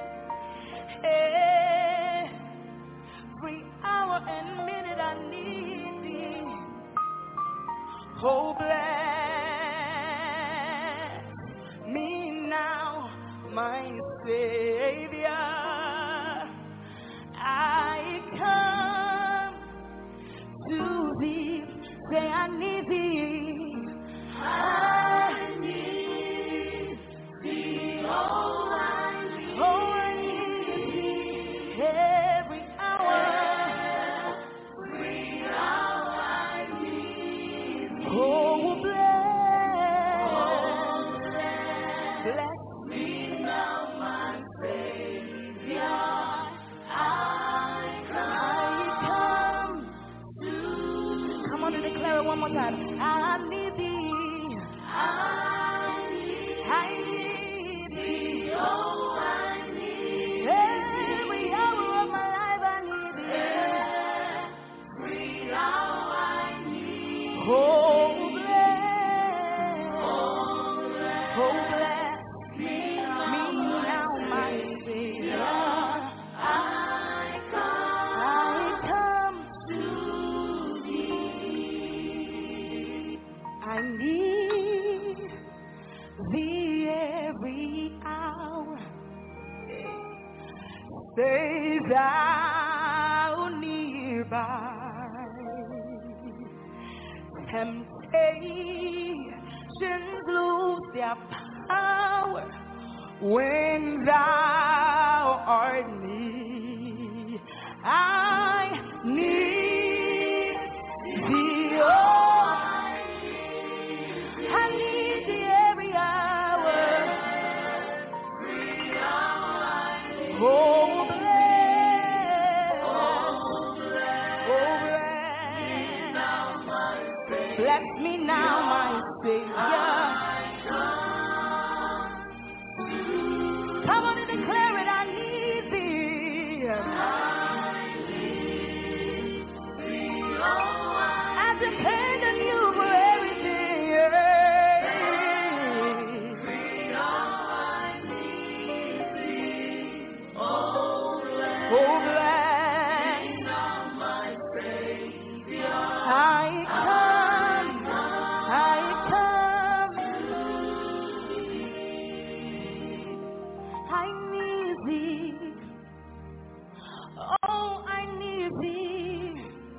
Every hour and minute I need thee. Oh, bless me now, my Savior. I come to thee. Say I need thee. I need thee. Oh, I need, oh, I need thee. Every hour, every hour I need thee. Oh, bless, oh, bless, bless me now, my Savior. I come to. Come on and declare it one more time. I need thee. I need, I need thee. Oh, I need every hour of my life. I need thee. Every hour I need. Oh, bless, oh, bless me now, my Savior. I come to thee. I need thee every hour. Stay thou nearby. Temptations lose their power when thou art near. I need thee, oh, I need thee every hour. Oh, bless, oh, bless, bless me now, my Savior. Come on and declare it, I need thee. I depend on you for everything. Oh, bless my Savior. I come, I come. I need thee. Oh, I need thee.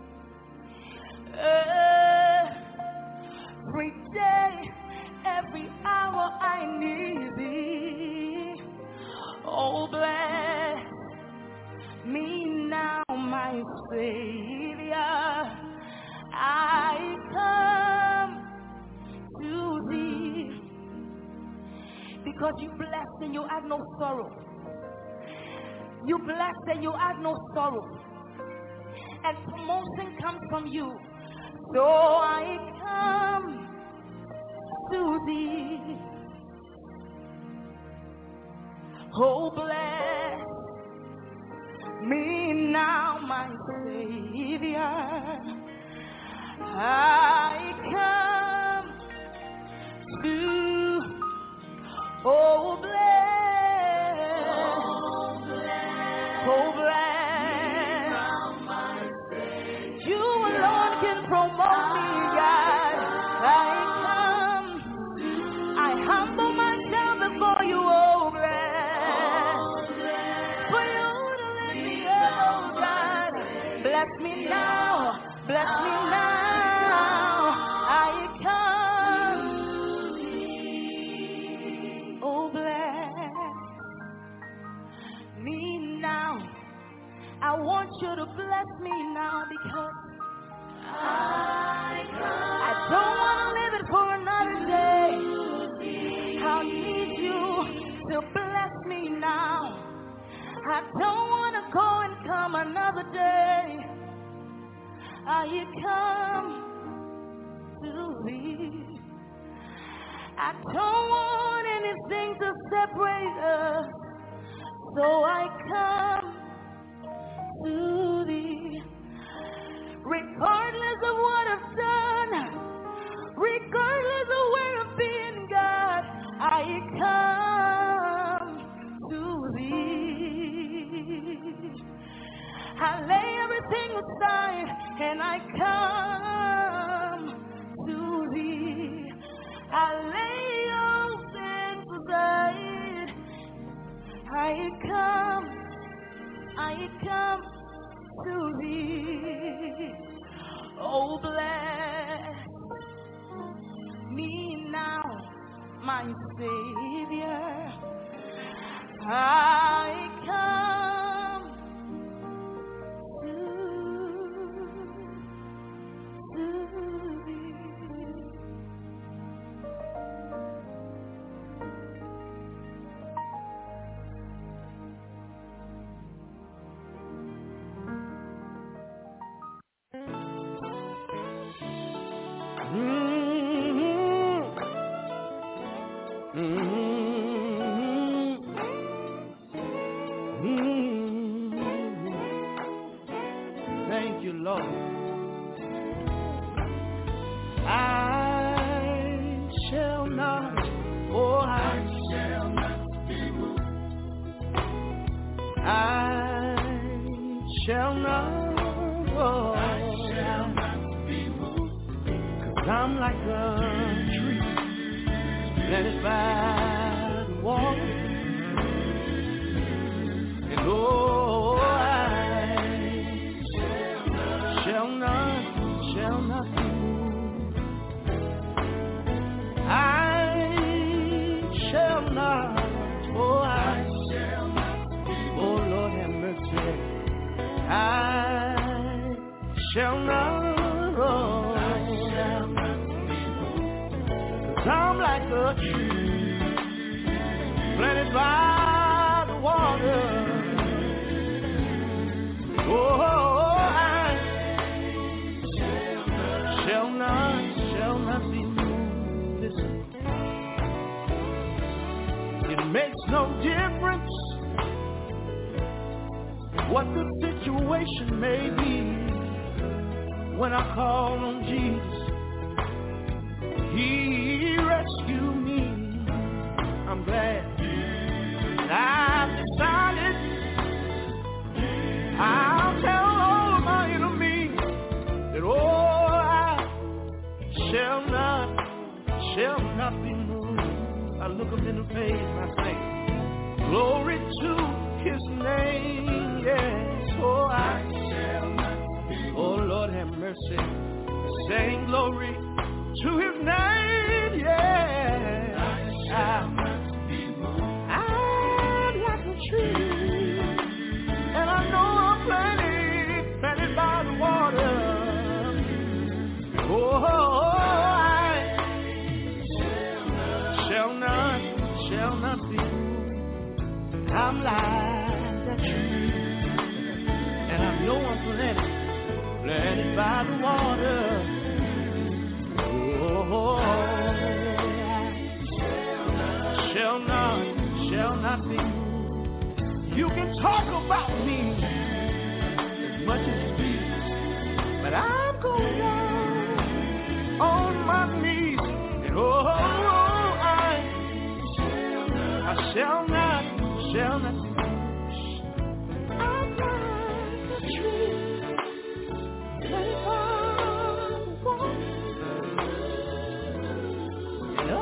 Every day, every hour I need thee. Oh, bless me now, my Savior. I come to thee because you blessed and you have no sorrow. You blessed and you have no sorrow. And promotion comes from you. So I come to thee. Oh, bless me now, my Savior. I come to, oh, bless, oh, bless. You alone can promote me, God. I come, I humble myself before you all. I come to thee. I don't want anything to separate us, so I come to thee. Regardless of what I've done, regardless of where I've been, God, I come to thee. I lay everything aside and I come to thee. I lay all things aside. I come, I come to thee. Oh, bless me now, my Savior. I come to, to thee. Thank you, Lord. I shall not, oh, I shall not be moved. I shall not, oh, I shall not be moved. 'Cause I'm like a tree planted by the water. And oh, I shall not, shall not be moved. I shall not, oh, I shall not be moved. Oh, Lord have mercy. I shall not, oh, I shall not be moved. 'Cause I'm like a tree planted by the water. Oh, I shall not, shall not be moved. Listen, it makes no difference what the situation may be. When I call on Jesus, He rescued me. I'm glad that I've decided I'll tell all of my enemies that, oh, I shall not, shall not be moved. I look them in the face and I say, glory to His name, yes. Oh, I shall not be moved. Oh, Lord have mercy. Saying glory to His name, yes. I shall not be moved. I'm like a tree, and I know I'm planted, planted by the water. Oh, I shall not, shall not be moved. I'm like that tree, and I know I'm planted, planted by the water. Oh, I shall not, shall not be moved. You can talk about me as much as you please, but I'm going down on my knees. And oh, I, I shall not, shall not be moved. I'm like a tree planted by the water. And oh,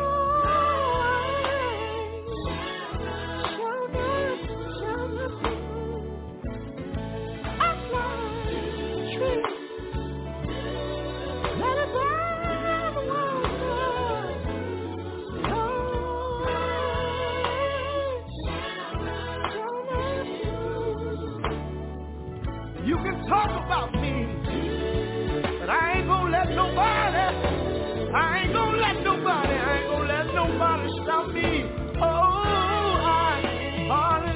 you can talk about me, but I ain't gonna let nobody, I ain't gonna let nobody, I ain't gonna let nobody stop me. Oh, I,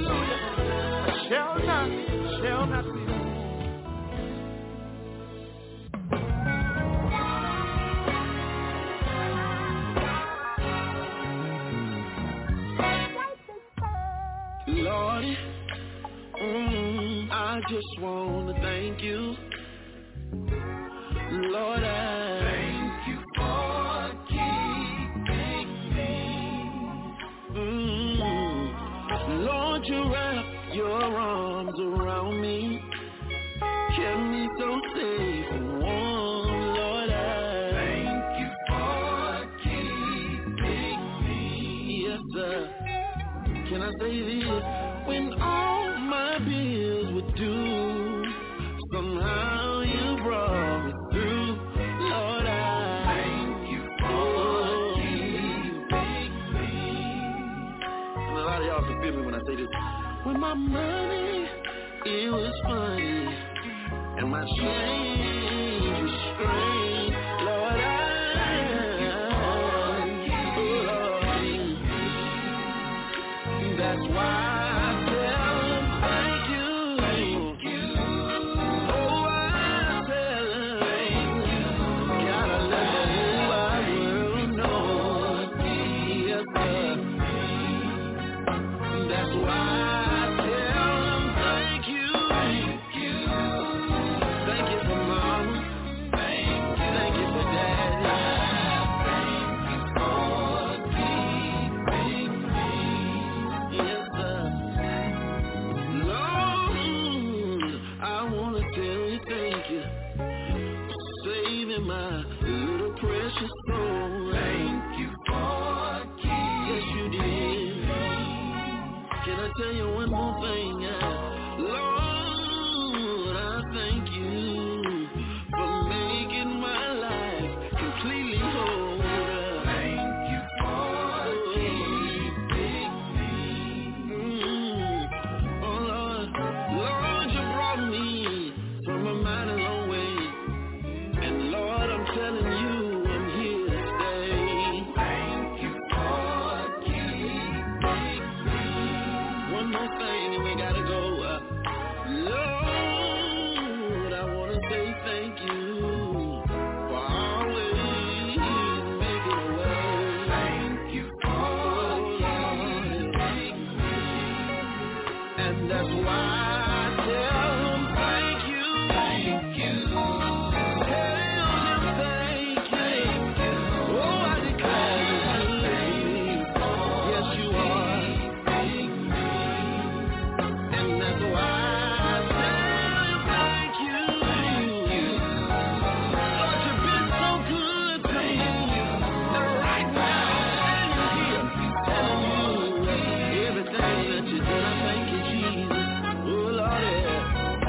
hallelujah, I shall not, shall not be moved. just want to thank you. Lord, I thank you for keeping me. Mm-hmm. Lord, you wrap your arms around me, kept me so safe and warm. Lord, I thank you for keeping me. Yes, sir. Can I say this? When all my bills were due, somehow you brought me through. Lord, I thank you for keeping me. And a lot of y'all can feel me when I say this. When my money, it was funny, and my change was strange. Lord, I oh, that's why I tell him thank you. Thank you. Oh, I tell him thank you. Gotta let the whole wide world know. Yes, sir. That's why I tell him thank you. Thank you. Thank you for mama. Thank you. Thank you for daddy. Thank you for keeping me. Yes, sir. Lord, I want to tell you thank you for saving my little precious soul. Thank you for keeping. Yes, you did. Can I tell you one more thing? Yeah. Lord, I thank you for making my life completely whole. Thank you for keeping me. Mm. Oh Lord, Lord, you brought me from a mighty long way, and Lord, I'm telling you, I'm here to stay. Thank you for keeping me. One more thing, and we gotta go. Uh, Lord, I want to say thank you for always making a way. Thank you for keeping me. And that's why I tell him thank you. Thank you. Tell him thank you. Oh, I declare you. Yes, you are. And that's why I tell him thank you. Lord, you've been so good to me. And right now, I'm here telling you everything that you did. I thank you, Jesus. Oh, Lord, yeah.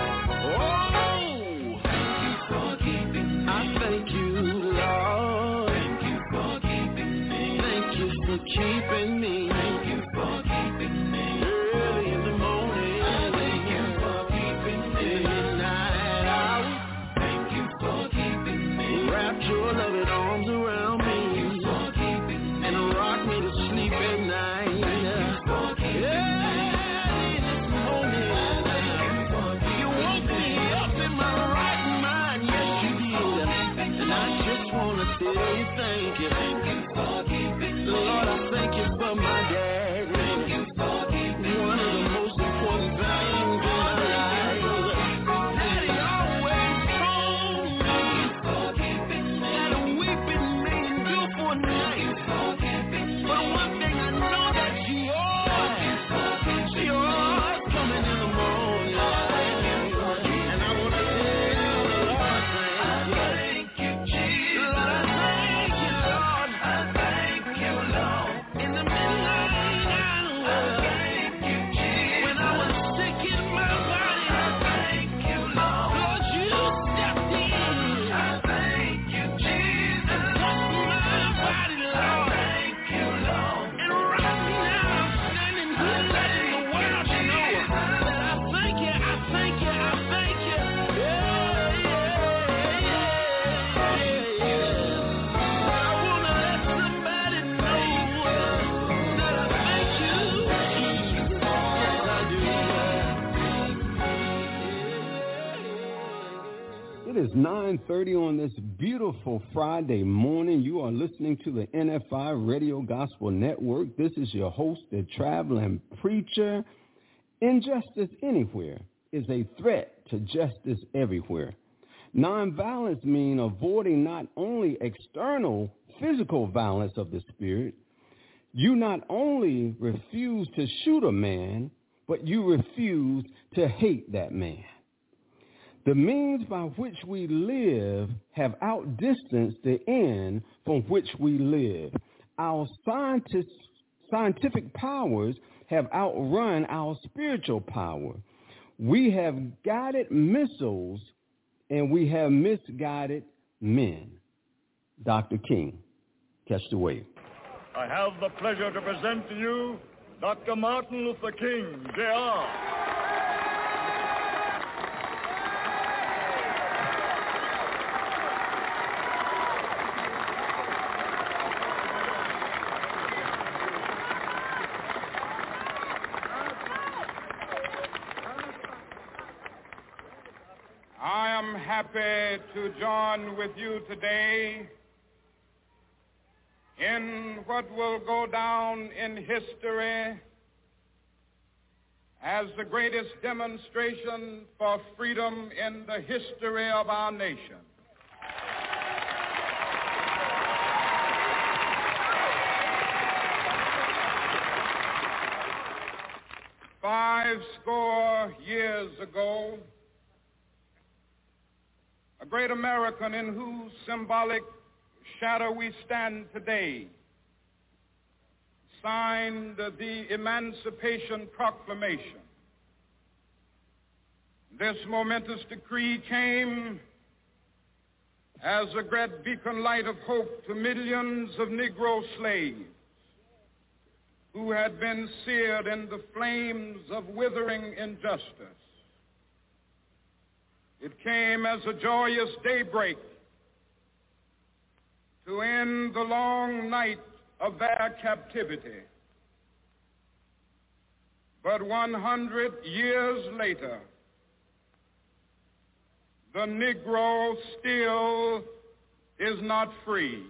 Oh, thank you for keeping me. I thank you, Lord. Thank you for keeping me. Thank you for keeping me. Thank you for keeping me. Early in the morning. Thank you for keeping me. Midnight hour. Thank you for keeping me. Wrap your loving arms around me. Thank you for keeping me. And rock me to sleep at night. Thank you for keeping me. This morning. Thank you for keeping me. You woke me up in my right mind. Yes, you did. And I just want to tell you thank you. Thank you for keeping me. Lord, I thank you for my dad. Thank you for keeping me. One of the most important things in my life. Daddy always told me that a weeping may endure for a night. But one thing I know that you are, you are coming in the morning. And I want to tell the Lord thank you. Lord, I thank you, Lord. I thank you, Lord. In the midnight hour, when I was sick in my body, I thank you, Lord. Lord, you stepped in. I thank you, Jesus. And touched my body, Lord. I thank you, Lord. And right now, I'm standing here letting the world know that I thank you, I thank you, I thank you. Yeah, yeah, yeah, yeah. But I want to let somebody know that I thank you, Jesus. Yes, I do. It is nine thirty on this beautiful Friday morning. You are listening to the N F I Radio Gospel Network. This is your host, the traveling preacher, Injustice Anywhere. is a threat to justice everywhere. Nonviolence means avoiding not only external physical violence of the spirit. You not only refuse to shoot a man, but you refuse to hate that man. The means by which we live have outdistanced the end from which we live. Our scientists, scientific powers have outrun our spiritual power. We have guided missiles and we have misguided men. Doctor King, catch the wave. I have the pleasure to present to you Doctor Martin Luther King, J R I am happy to join with you today in what will go down in history as the greatest demonstration for freedom in the history of our nation. Five score years ago, a great American in whose symbolic shadow we stand today signed the Emancipation Proclamation. This momentous decree came as a great beacon light of hope to millions of Negro slaves who had been seared in the flames of withering injustice. It came as a joyous daybreak to end the long night of their captivity. But one hundred years later, the Negro still is not free.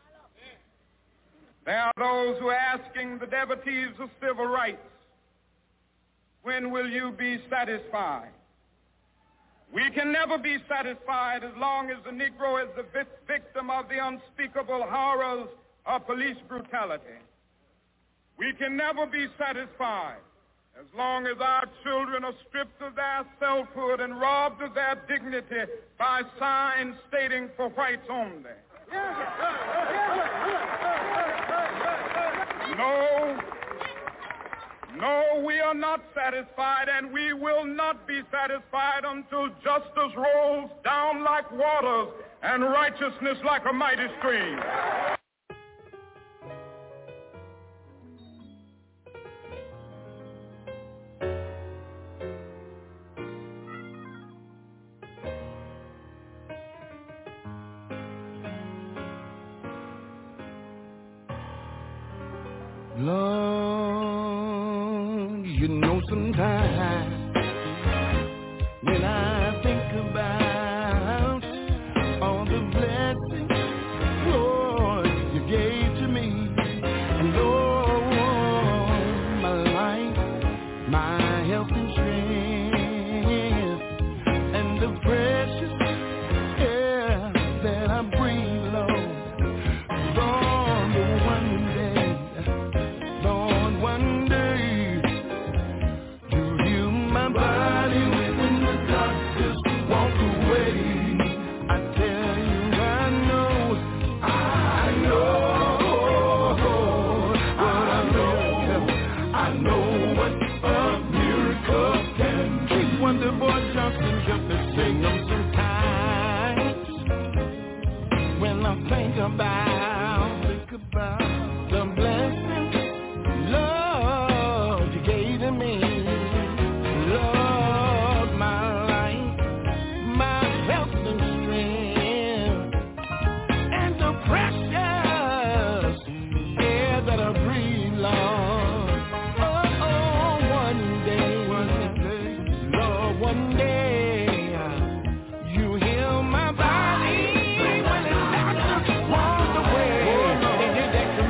There are those who are asking the devotees of civil rights, when will you be satisfied? We can never be satisfied as long as the Negro is the vi- victim of the unspeakable horrors of police brutality. We can never be satisfied as long as our children are stripped of their selfhood and robbed of their dignity by signs stating for whites only. No, no, we are not satisfied, and we will not be satisfied until justice rolls down like waters and righteousness like a mighty stream. Lord, you know sometimes when I think about all the blessings, Lord, you gave to me, and Lord, my life, my health and strength, and the precious air that I breathe, Lord, Lord, one day, Lord, one day, you heal my body when the doctors walk away. I tell you, I know, I know what a miracle, I know what a miracle can be. When the boy Johnson just to sing them sometimes, when I think about, think about the blessings, Lord, you gave to me. Lord, my life, my health and strength, and the precious air that I breathe, Lord. Oh, oh, one day, one day, Lord, one day, you heal my body when the doctors walk away. And you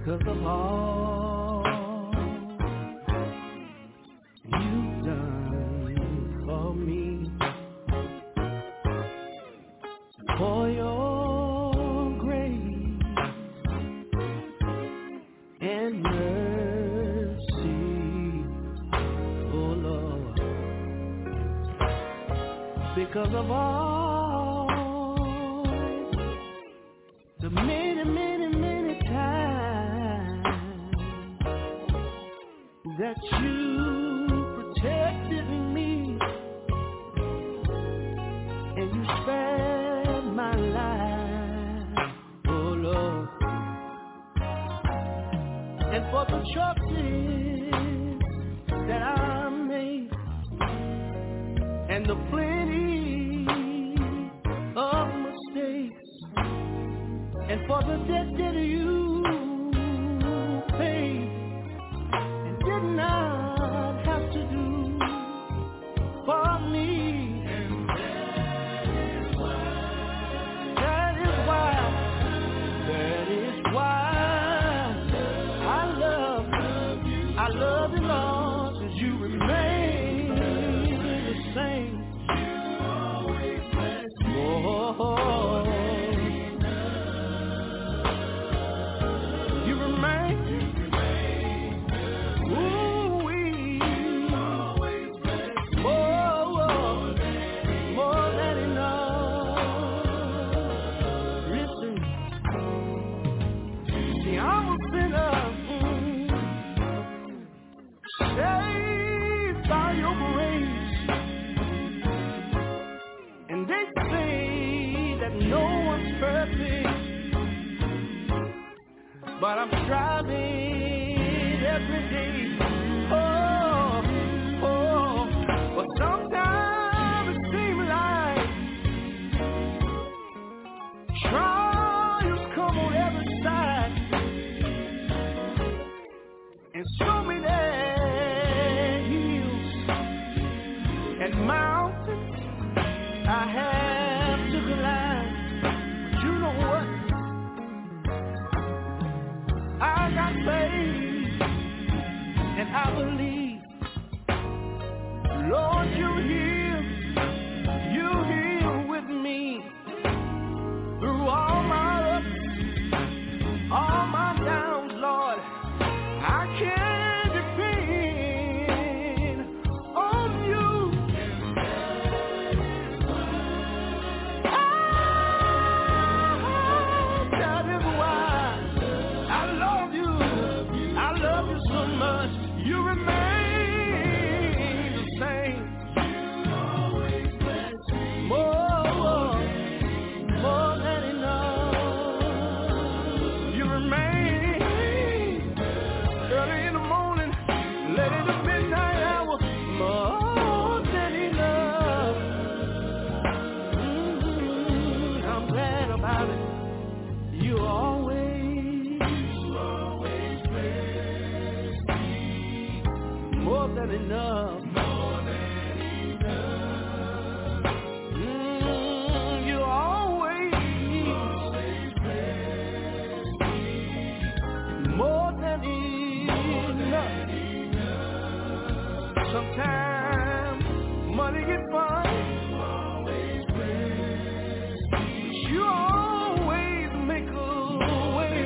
because of all you've done for me, for your grace and mercy, oh Lord, because of all the many, many, many times that you protected me and you spared my life, oh Lord, and for the choices that I made and the plenty of mistakes, and for the debt that you paid and did not have to do for me. And that is why, that is why, that is why I love, I love you, Lord, 'cause you remain the same. You always bless me. Oh, you remain. Ooh, we always bless me. Oh, oh, more than enough. Listen, see, I'm a sinner, mm, saved by your grace, and they say that no one's perfect, but I'm striving every day. Oh, oh, but sometimes it seems like trials come on every side and so many hills and mountains I have to climb. But you know what? I got faith and I believe, Lord, you heal, you heal with me through all my ups, all my downs, Lord. I can depend on you. Ah, that is why I love you. I love you so much. You remain the same. You always bless me. More, more than enough. You remain early in the morning, late in the midnight hour. More than enough. Mm, I'm glad about it. You always, you always bless me. More than enough. More than enough. Mm, you always, always bless me. More than enough. Sometimes money gets fun. You always bless me. You always make a way.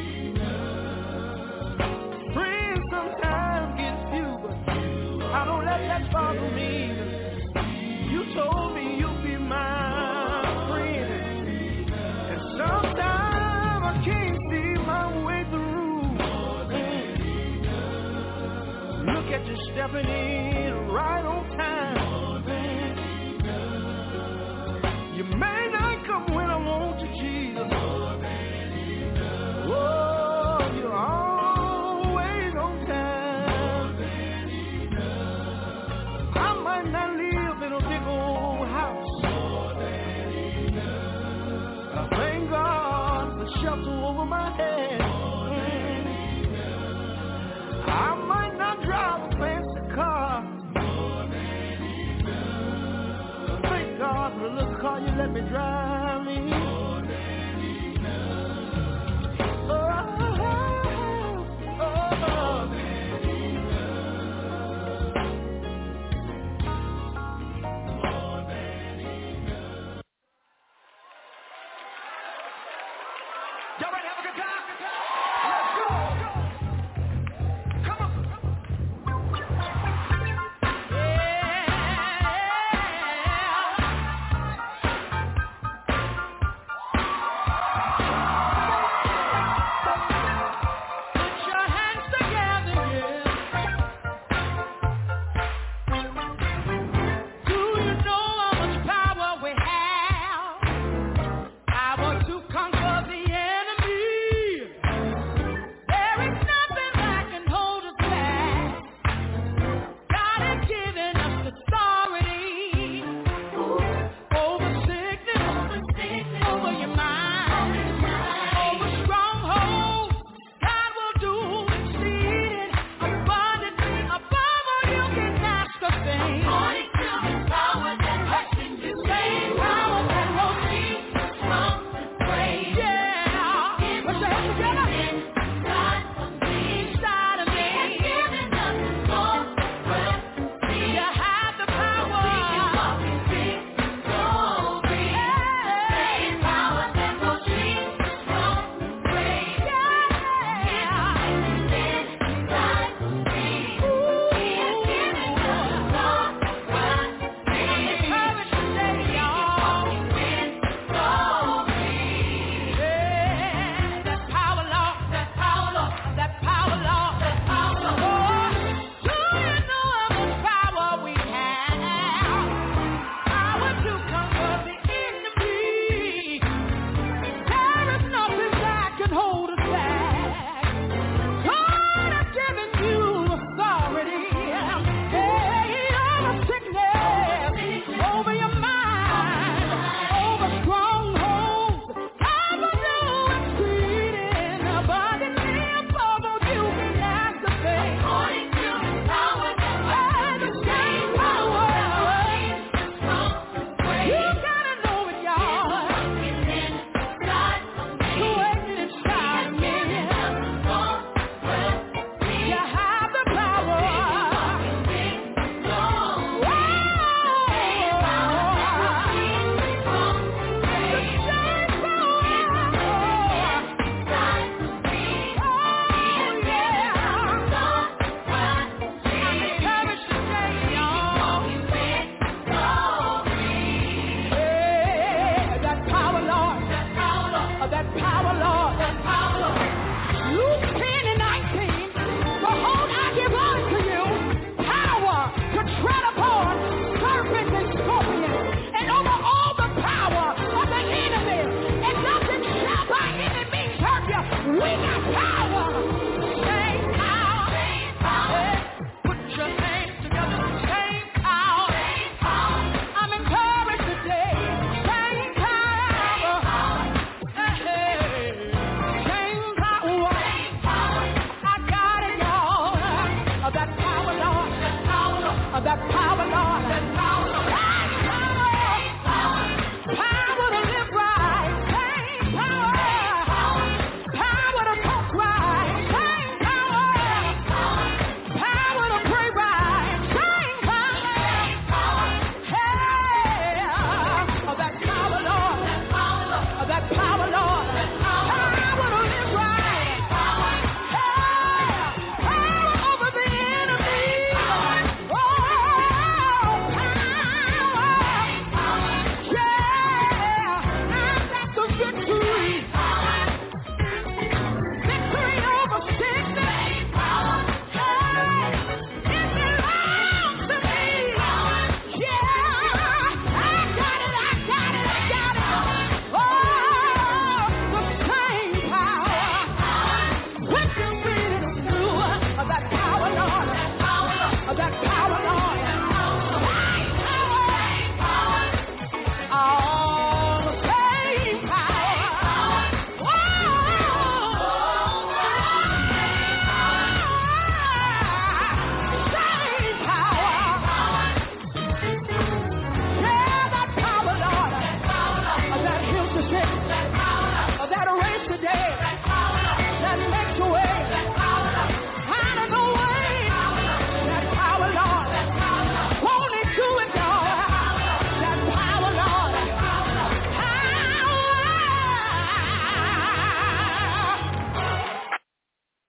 Friends sometimes get few, but I don't let that bother me. You told me you'd be my friend, and sometimes I can't see my way through. Look at you stepping in right on time. You may not come when I want you, Jesus. Oh, you're always on time. I might not live in a big old house, but I thank God for shelter over my head. I might not drive a fancy car, but thank God for the little car you let me drive me. Oh,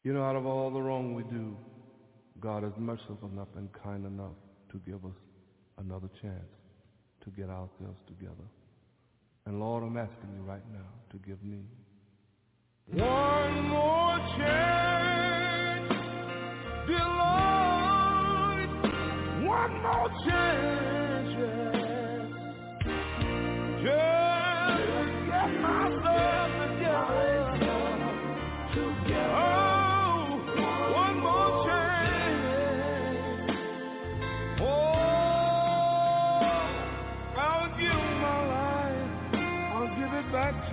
You know, out of all the wrong we do, God is merciful enough and kind enough to give us another chance to get ourselves together. And Lord, I'm asking you right now to give me one more chance, dear Lord, one more chance, yes. Just get myself together. Oh, one more chance. Oh, I'll give my life, I'll give it back to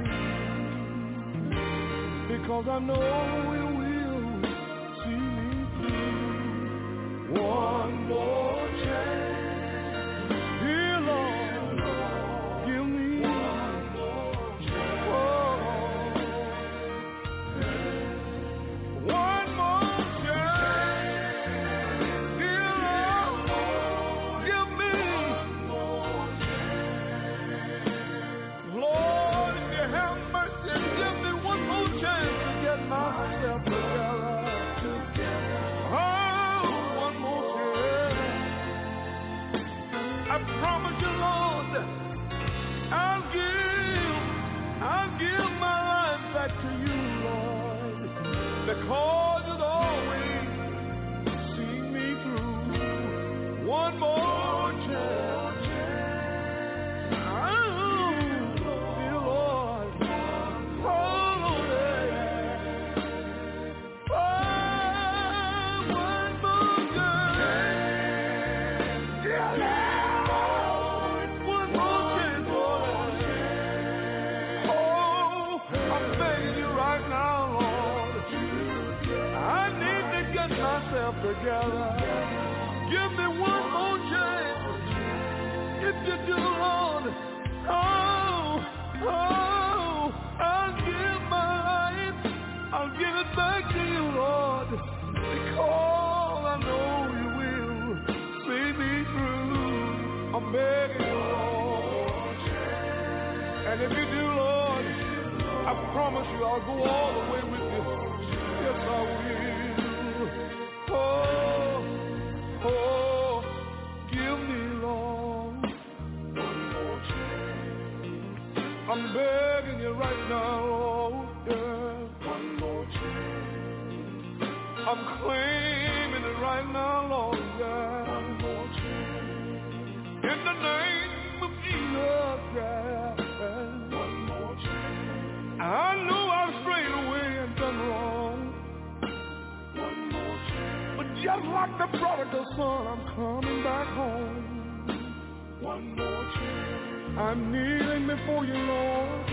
you, because I know you will see me through. One more chance, dear Lord, give me one more chance. Oh, one more chance, dear Lord, give me one more chance. Lord, if you have mercy, give me one more chance to get myself together. Oh, one more chance. I promise you, Lord, I'll give, I'll give my life back to you, Lord, because you've always seen me through. One more chance. Oh, dear Lord. Oh, yeah. Oh, one more chance. Dear Lord. One more chance, Lord. Oh, I'm begging you right now, Lord. I need to get myself together. Give me one more chance. If you do, Lord, oh, oh, I'll give my life, I'll give it back to you, Lord, because I know you will see me through. I'm begging you, Lord, and if you do, Lord, I promise you I'll go all the way with you. Yes, I will. Oh, oh, give me, Lord, one more chance. I'm begging you right now, Lord, yeah. One more chance. I'm claiming it right now, Lord, yeah. One more chance. In the name of Jesus, yeah. One more chance. I know I've strayed away and done wrong. One more chance. But just like the prodigal son, I'm coming back home. One more chance. I'm kneeling before you, Lord.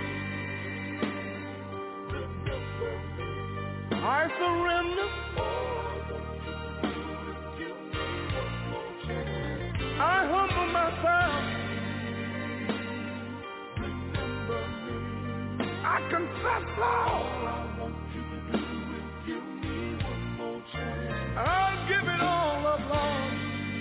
I surrender. I humble myself. I confess, Lord. I'll give it all up, Lord.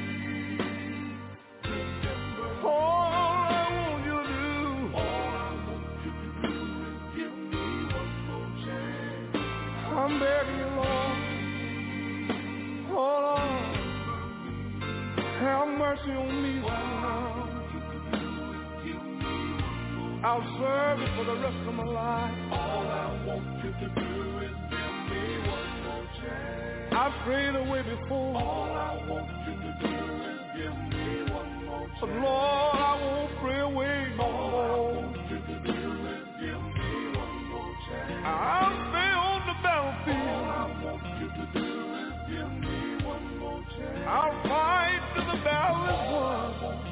All I want you to do, all I want you to do is give me one more chance. I'm begging you, Lord. Oh, Lord, have mercy on me right now. I'll serve you for the rest of my life. All I want you to do is give me one more chance. I've strayed away before. All I want you to do is give me one more chance. But Lord, I won't pray away no more. All I want you to do is give me one more chance. I'll stay on the battlefield. All I want you to do is give me one more chance. I'll fight till the battle is won.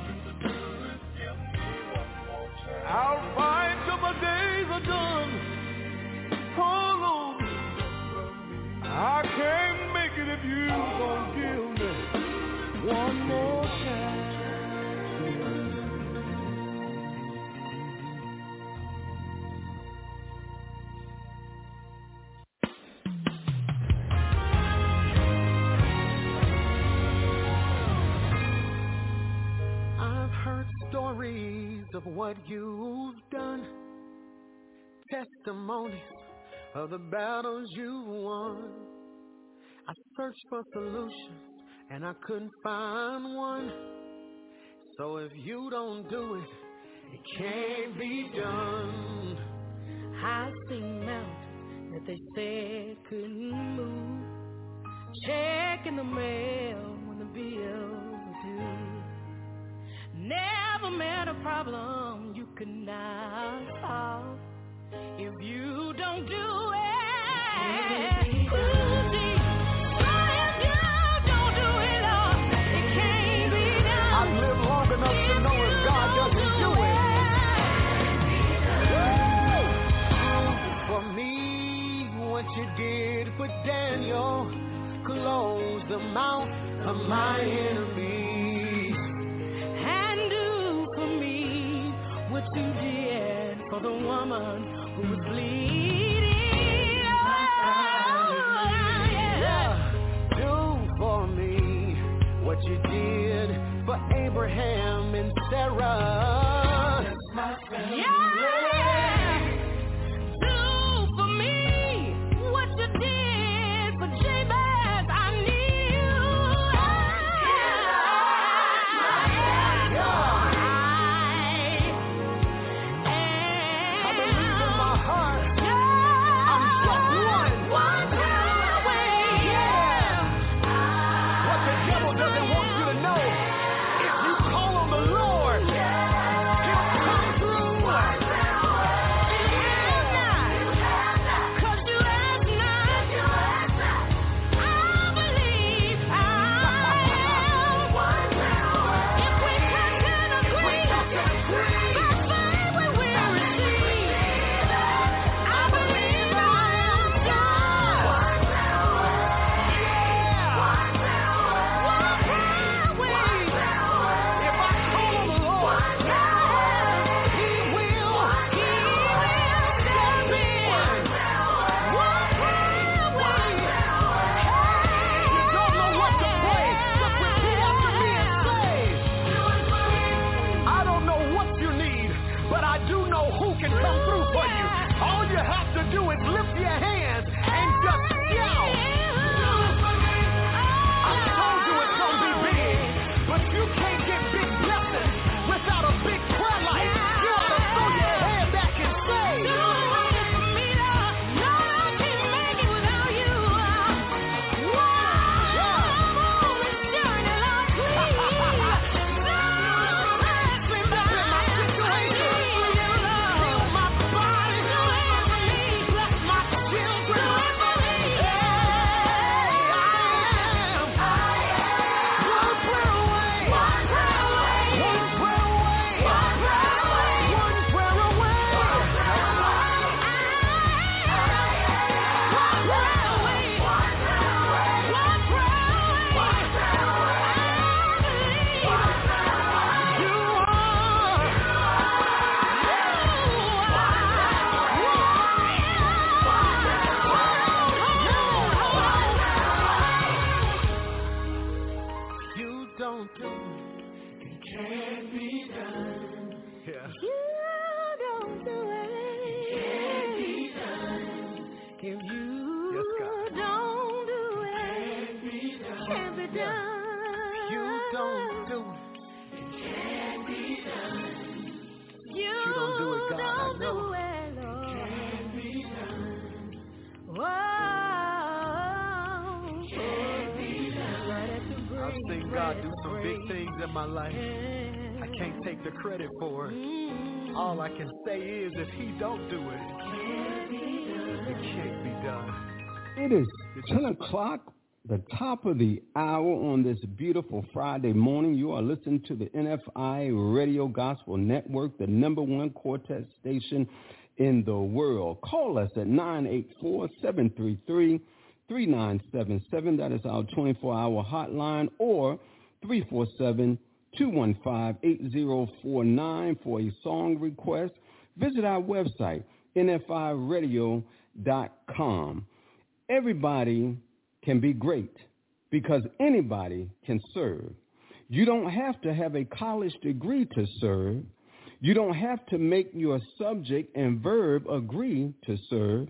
I'll fight till my days are done. Oh, Lord, I can't make it if you don't give me one more chance. I've heard stories of what you've done, testimonies of the battles you won. I searched for solutions and I couldn't find one. So if you don't do it, it can't be done. I've seen mountains that they said couldn't move. Checking the mail when the bills are due. Never met a problem you could not solve. If you don't do it, Ooh, deep. I've lived long enough to know if God doesn't do it. For me, what you did for Daniel, close the mouth of my enemies. And do for me what you did for the woman who was bleeding. Yeah. Do for me what you did for Abraham and Sarah. That's my family. Yeah. Do for me what you did for Jabez. I need you. I believe in my heart. I'm just one. One prayer away. Yeah. What the devil doesn't want you to know, if you call on the Lord, He'll come through. Cause you have not. I believe I am. If we touch and agree, by faith we will receive. I believe I am God. One prayer away. If I call on the Lord, He will. He will step in. One prayer away. You don't know what to pray. Just repeat after me and say, I don't know what you need, but I do know who can come through for you. All you have to do is lift your hands and just shout. I told you it's gonna be big, but you can't get big blessings without a big prayer life. You ought to throw your head back and say, you don't do it. It can't be done. Yeah. You don't do it. It can't be done. If you Yes, God. don't do it, Can't be done. can't be done. You don't do it. It can't be done. You You don't do it, God. I don't know. do it, Lord. Can't be done. Whoa. Can't be done. Right at the I've break, seen right God at do the some break. big things in my life. I can't take the credit for it. Mm. All I can say is if He don't do it, it can't be done. It is ten o'clock, the top of the hour on this beautiful Friday morning. You are listening to the N F I Radio Gospel Network, the number one quartet station in the world. Call us at nine eight four, seven three three, three nine seven seven. That is our twenty-four hour hotline, or three four seven, two one five, eight zero four nine for a song request. Visit our website, N F I radio dot com. Everybody can be great because anybody can serve. You don't have to have a college degree to serve. You don't have to make your subject and verb agree to serve.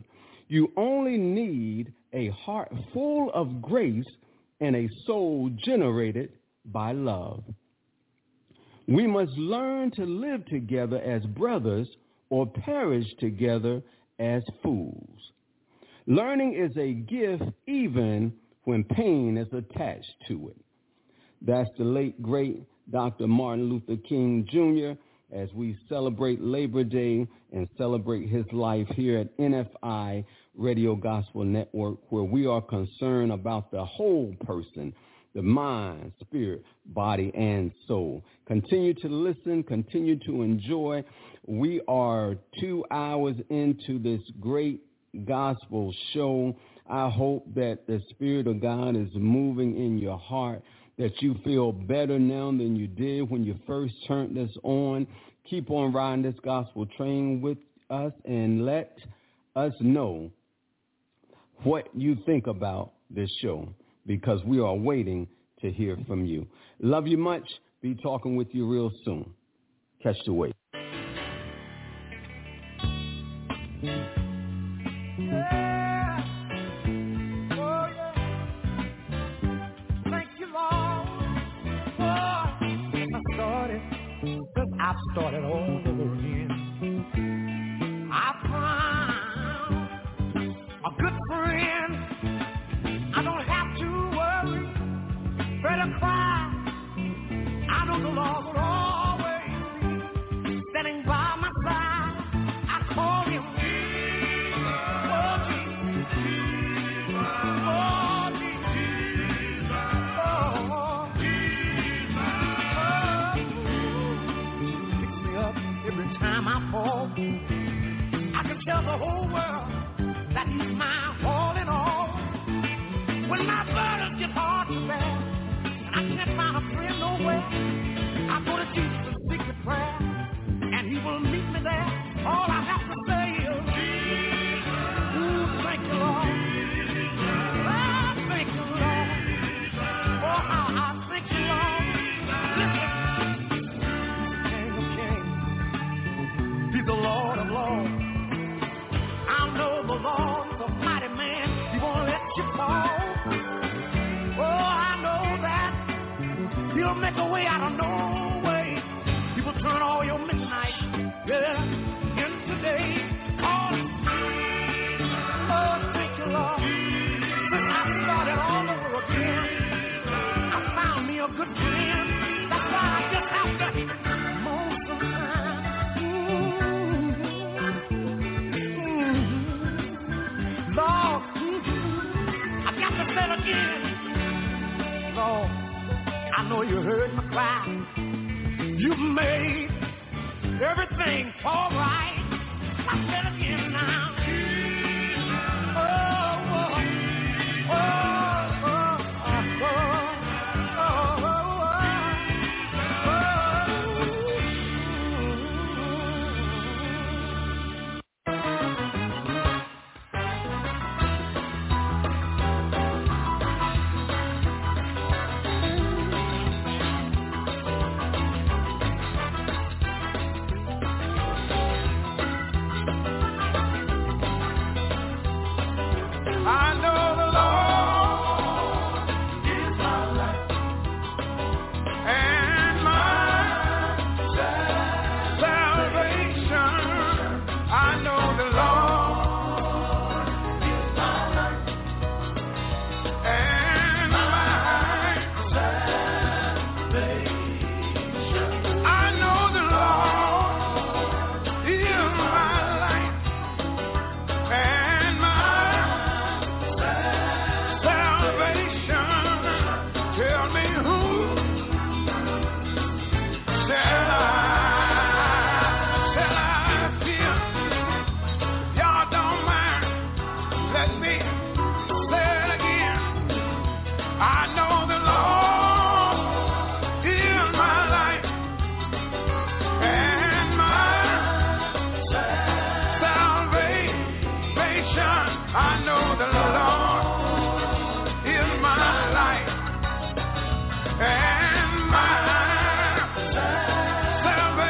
You only need a heart full of grace and a soul generated by love. We must learn to live together as brothers or perish together as fools. Learning is a gift even when pain is attached to it. That's the late, great Doctor Martin Luther King Junior as we celebrate Labor Day and celebrate his life here at N F I Radio Gospel Network, where we are concerned about the whole person, the mind, spirit, body, and soul. Continue to listen, continue to enjoy. We are two hours into this great gospel show. I hope that the Spirit of God is moving in your heart, that you feel better now than you did when you first turned this on. Keep on riding this gospel train with us and let us know what you think about this show, because we are waiting to hear from you. Love you much. Be talking with you real soon. Catch the wave. I've started all over again. I found a good friend. I don't have to worry, fret or cry. I know the Lord will always be standing by my side. I call him Jesus. Oh, Jesus. Oh, Jesus. Oh, every time I fall, I can tell the whole world that he's my all in all. When my burdens get hard to bear, and I can't find a friend nowhere, I go to Jesus in secret prayer, and he will meet me there. All I have to say is, ooh, thank you, Lord. Oh, thank you, Lord. Oh, how I thank you, Lord. Listen. He's the Lord of Lords. I know the Lord is a mighty man. He won't let you fall. Oh, I know that he'll make a way out of no way. He will turn all your midnight, yeah, into day. Oh, oh, thank you, Lord. Since I started all over again, I found me a good friend. That's why I just have to move some time. Lord, I got to say it again. Lord, I know you heard my cry. You've made everything all right. I said it again now. Oh, oh, oh, oh, oh, oh, oh,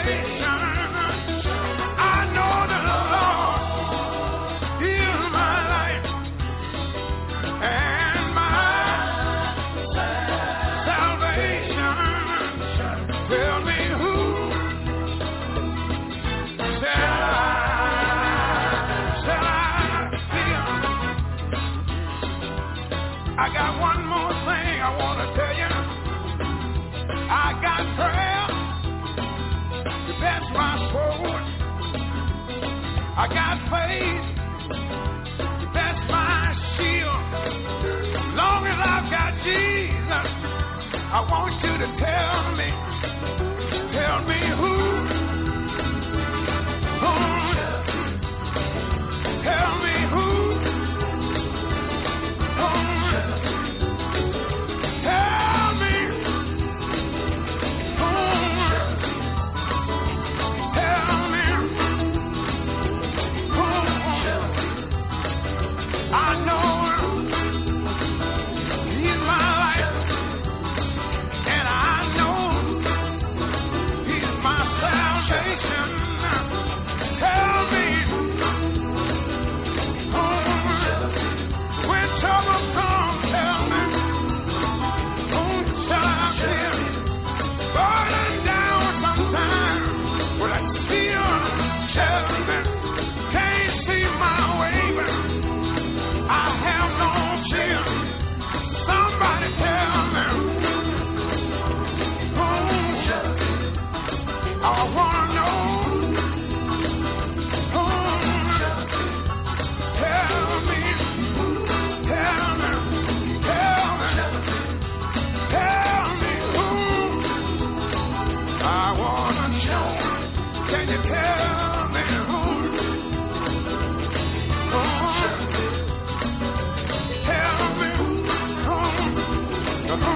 my life. got faith, that's my shield. As long as I've got Jesus, I want you to tell me, tell me who, who, tell me who, who, tell me who, tell me who, I know He's my life, and I know He's my salvation. Tell me who, when trouble comes, tell me who shall I fear? Burning down sometimes, will I still tell me? Can't see my way, but I have no fear. Somebody tell me who, I wanna know who, tell me, tell me, tell me, tell me who, I wanna know. Can you tell me who, who, tell me who, who, who, who,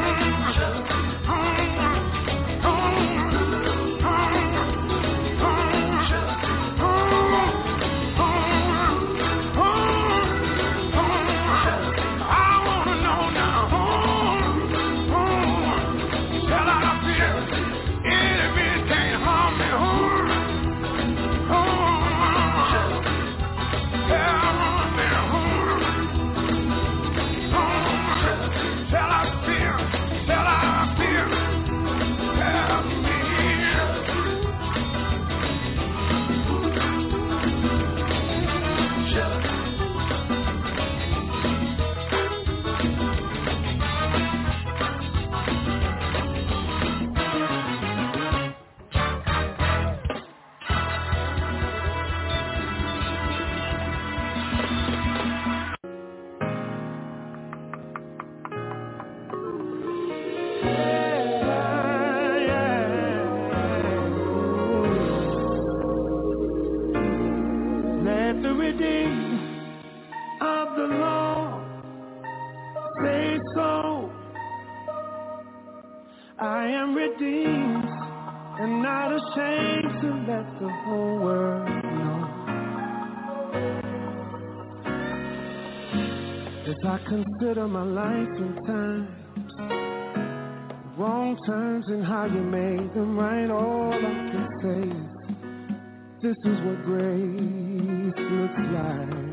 let the redeemed of the Lord say so. I am redeemed and not ashamed to let the whole world know. As I consider my life and times, wrong turns and how you made them right, all I can say is this is what grace looks like.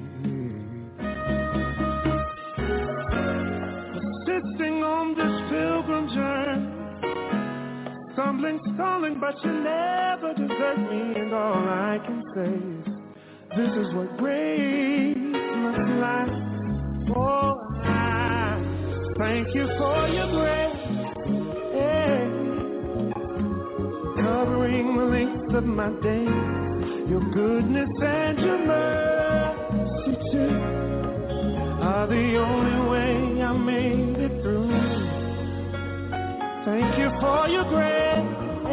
Persisting on this pilgrim journey, stumbling, stalling, but you never desert me. And all I can say is this is what grace looks like. Oh, I thank you for your grace, yeah, covering the length of my days. Your goodness and your mercy too are the only way I made it through. Thank you for your grace,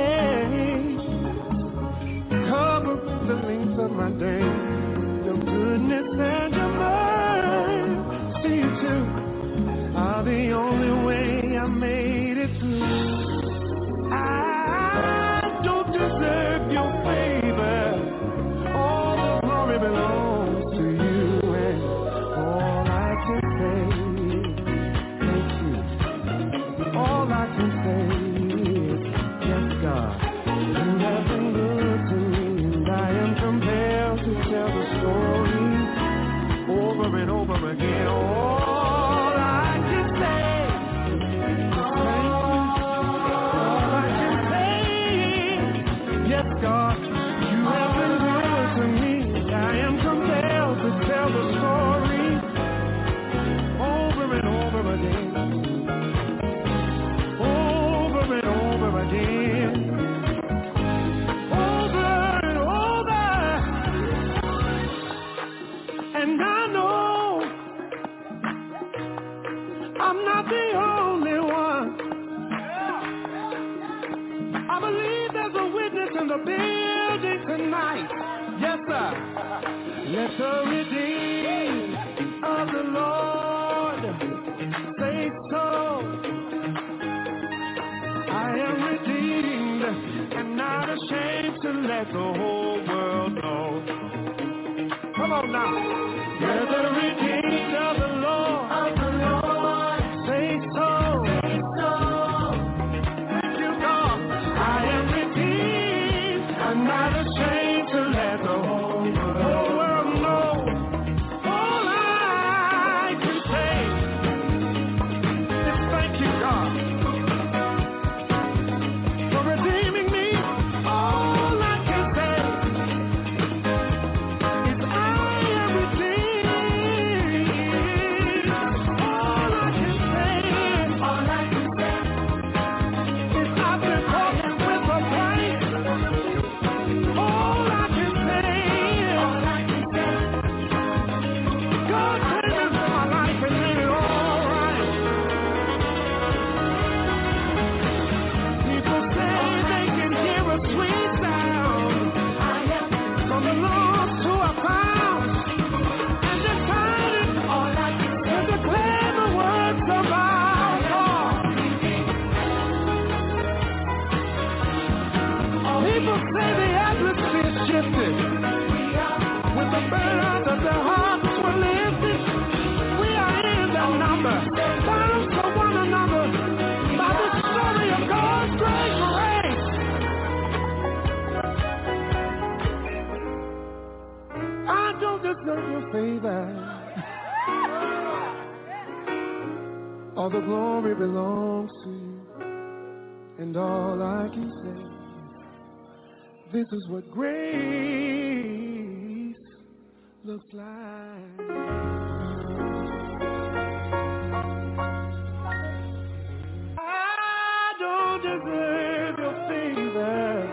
covering the length of my days. Your goodness and your mercy too are the only way I made it through. I don't deserve your favor. All the glory belongs to you, and all I can say is thank you. All I can say is I'm not the only one. I believe there's a witness in the building tonight. Yes, sir. Let the redeemed of the Lord say so. I am redeemed and not ashamed to let the whole world know. Come on now. Let the redeemed of the Lord, of the Lord say so. Say so. Thank you, God. I am redeemed. I'm not ashamed to let the whole world know. All I can say is thank you, God, for redeeming me. All I can say is I am redeemed. All I can say, all I can say is I've been bought with a price. All I can say, all I can say, God came into my life and made it all right. People say they can hear a sweet sound from the lost who are found and decided to declare the words of our God. People say the atmosphere shifted with the burdens of their hearts were lifted. We are in the number, bound for one another by the story of God's great grace. I don't deserve your favor. All the glory belongs to you, and all I can say, this is what grace looks like. I don't deserve your favor.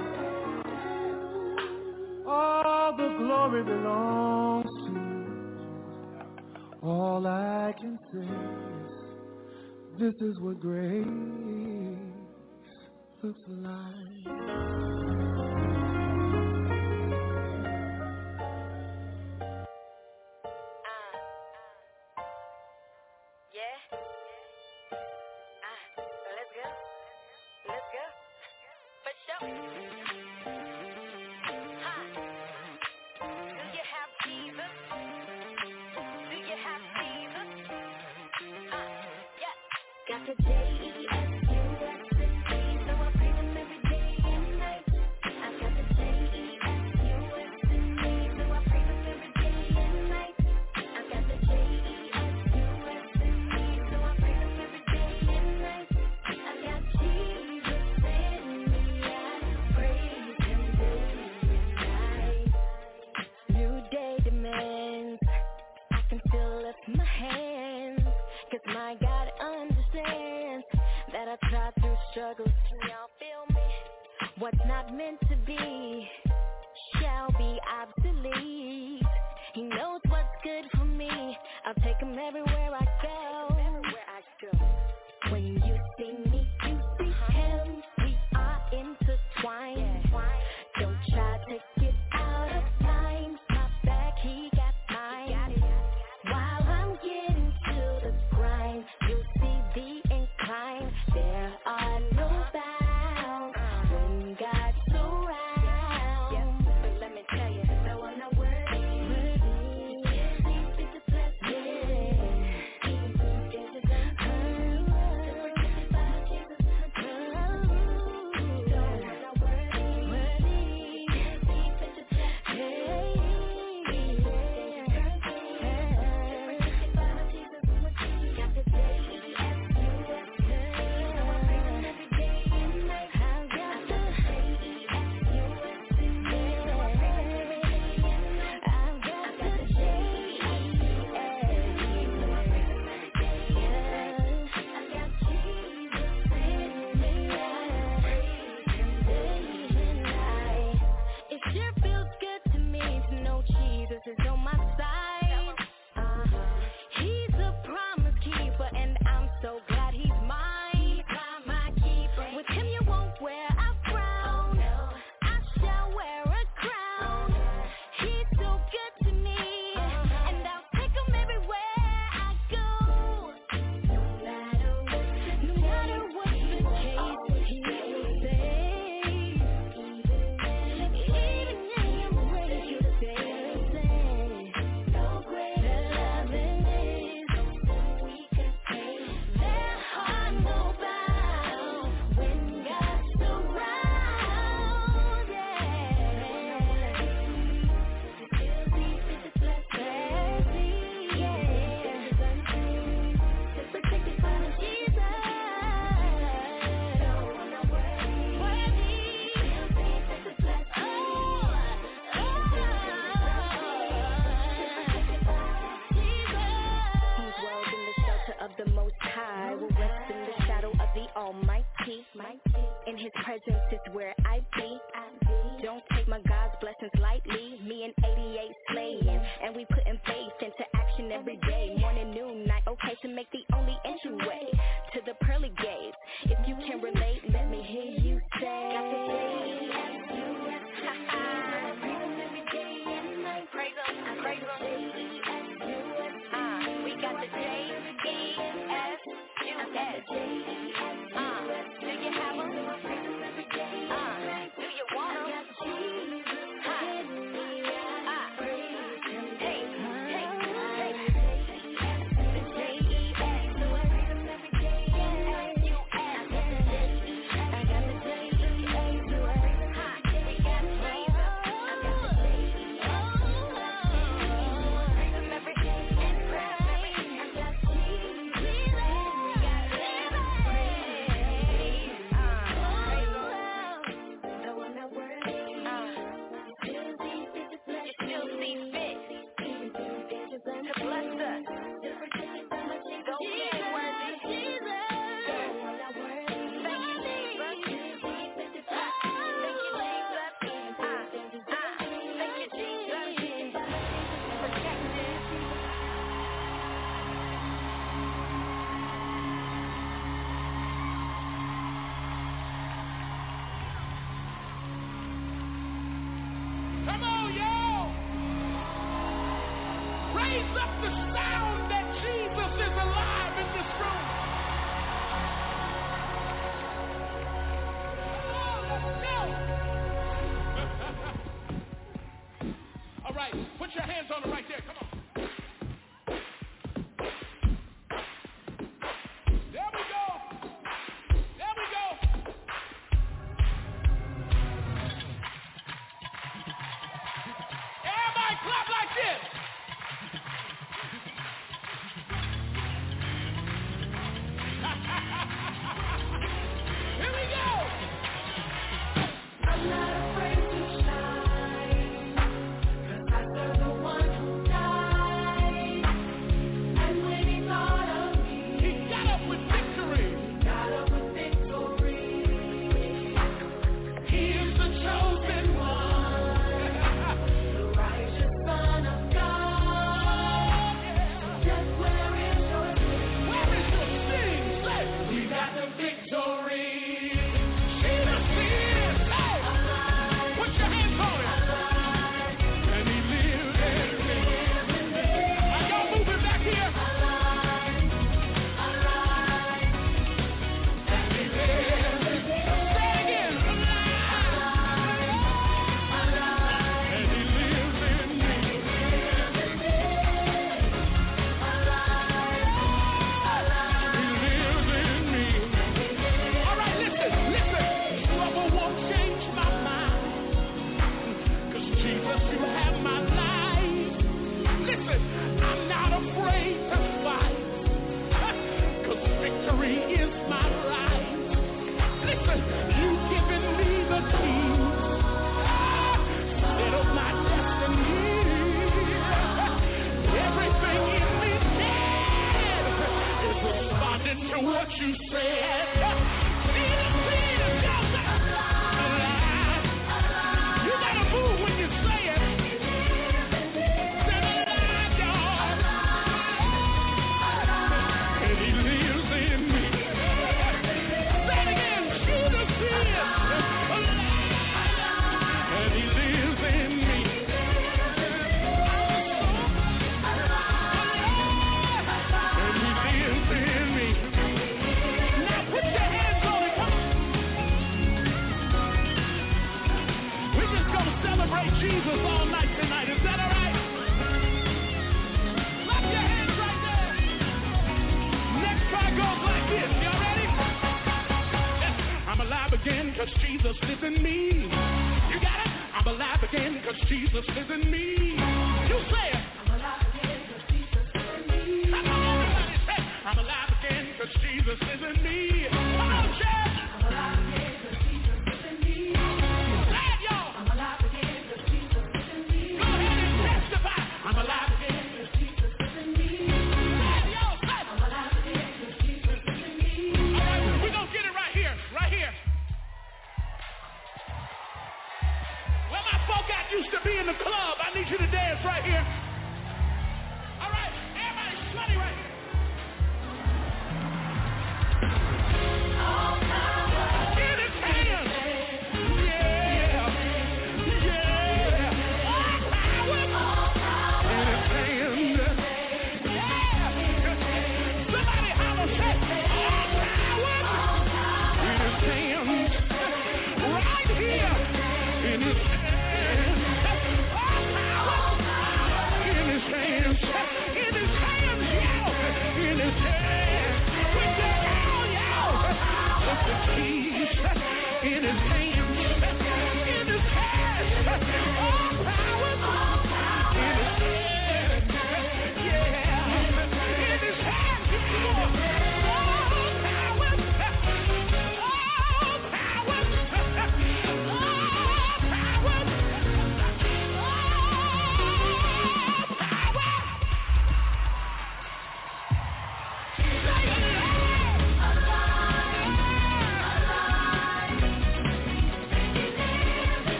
All the glory belongs to you. All I can say is, this is what grace looks like. Got the J E S U S C, so I pray them every day and night. I got the J E S U S C, so I pray them every day and night. I got the J E S U S C, so I pray them every day and night. I got Jesus in me, I praise Him day and night. New day demands, I can still lift my hands, 'cause my God understands that I tried through struggles. Can y'all feel me? What's not meant to be shall be obsolete. He knows what's good for me. I'll take Him everywhere I go. When you see me, you see Him. We are intertwined. Don't try to get out of line. My back, He got mine. While I'm getting to the grind, you'll see the incline. There are no bounds when God's around. But let me tell you, though I'm not worried. his presence is where I be. Don't take my God's blessings lightly. Me and eighty-eight slaying, and we putting faith into action every day. Morning, noon, night, okay to make the only entryway to the pearly gates. If you can relate, let me hear you say. Got the J E S U S. Praise him every day and night. Praise him, praise him. J E S U S. Uh, we got the J E S U S. Uh, do you have them? Praise him every day. Uh, do you want them?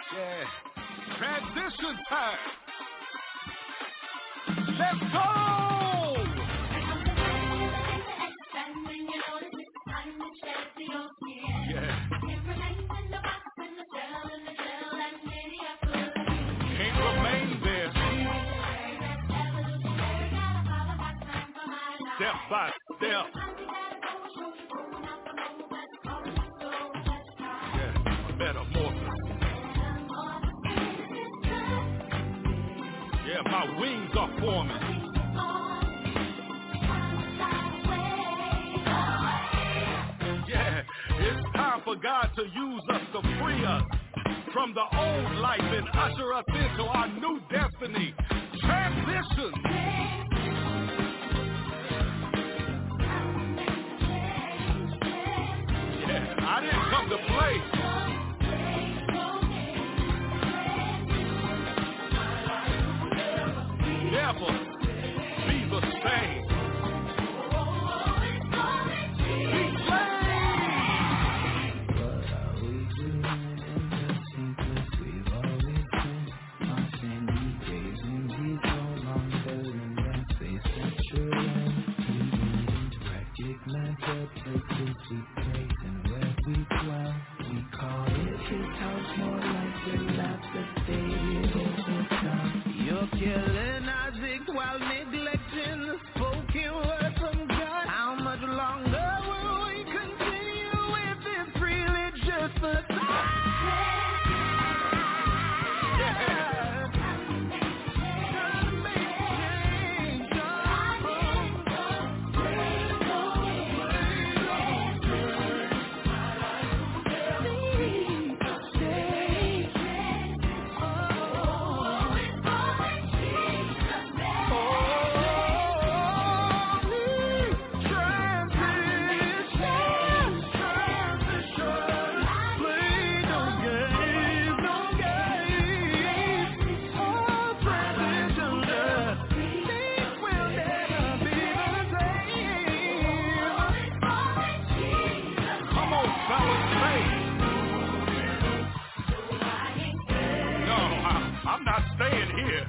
Yeah. Transition time. Let's go! Yeah. Can't remain there. Step by step. Yeah, metamorphosis. Yeah, my wings are forming. Yeah, it's time for God to use us to free us from the old life and usher us into our new destiny. Transition. Yeah, I didn't come to play. Never be the same. Be slain. What are we doing in the sequence we've always been? Marching these days and he's no longer in that space that you're in. We need to recognize the places we praise and where we dwell. We call it his house, more like dilapidated in his town. You're killing Isaac while neglecting the spoken word from God. How much longer will we continue with this religious facade? I'm not staying here.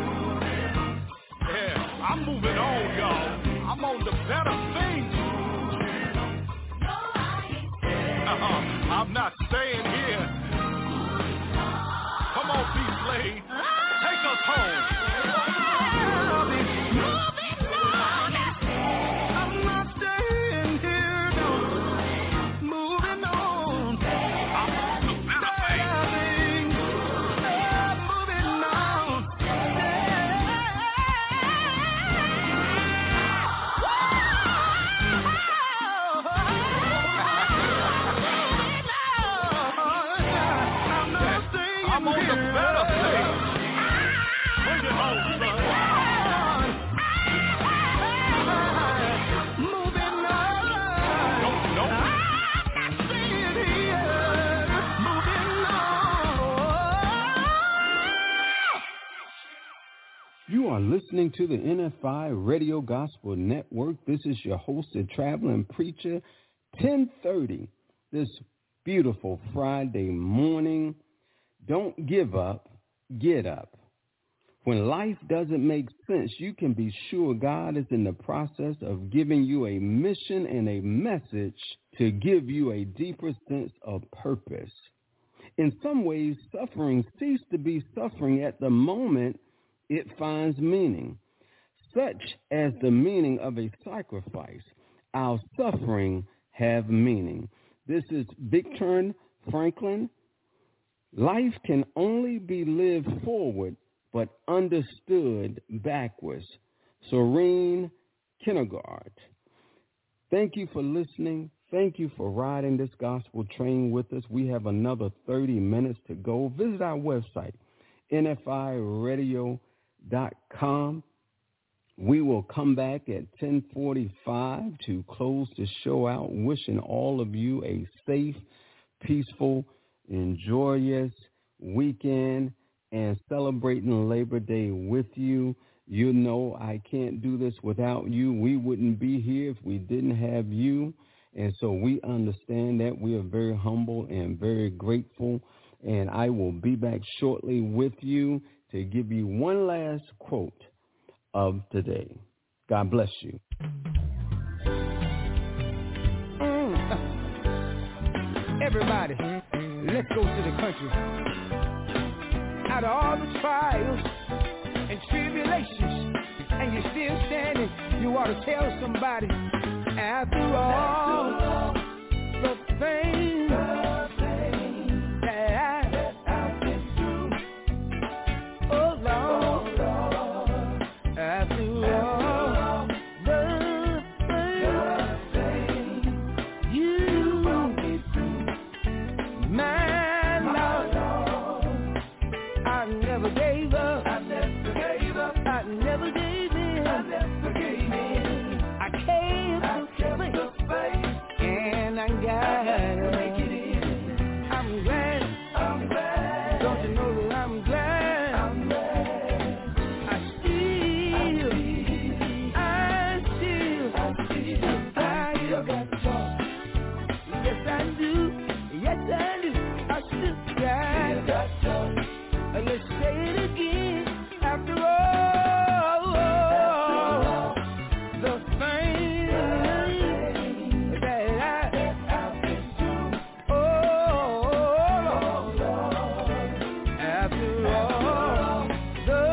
Yeah, I'm moving on, y'all. I'm on the better things. Uh-huh. I'm not staying here. Come on, B-Slade. Take us home. I'm not staying here, no. Moving on. I'm on the better things. I'm on the better thing. Bring it home, son. Moving on. Nope, nope. Staying here. Moving on. You are listening to the N F I Radio Gospel Network. This is your host, the Traveling Preacher, ten thirty this beautiful Friday morning. Don't give up, get up. When life doesn't make sense, you can be sure God is in the process of giving you a mission and a message to give you a deeper sense of purpose. In some ways, suffering ceases to be suffering at the moment it finds meaning, such as the meaning of a sacrifice. Our suffering have meaning. This is Victor Franklin. Life can only be lived forward, but understood backwards. Serene Kierkegaard. Thank you for listening. Thank you for riding this gospel train with us. We have another thirty minutes to go. Visit our website, N F I radio dot com. We will come back at ten forty-five to close the show out, wishing all of you a safe, peaceful, and joyous weekend and celebrating Labor Day with you. You know I can't do this without you. We wouldn't be here if we didn't have you. And so we understand that. We are very humble and very grateful. and I will be back shortly with you to give you one last quote of today. God bless you. Mm. Everybody, let's go to the country. Out of all the trials and tribulations, and you're still standing, you ought to tell somebody, after all, the things that I, that I've been through, oh Lord, after all, the things you won't be through, my Lord, I never gave up, I never gave up, I never gave in, I never gave in, I kept, I kept the faith, and I got to make it in. I'm glad, I'm glad, don't you know that I'm glad, I'm glad, I still, I still, I still, I still got joy. Yes I do, yes I do, I still got joy. Let's say it again, after all, the things that I, I've been through, oh Lord, after all, the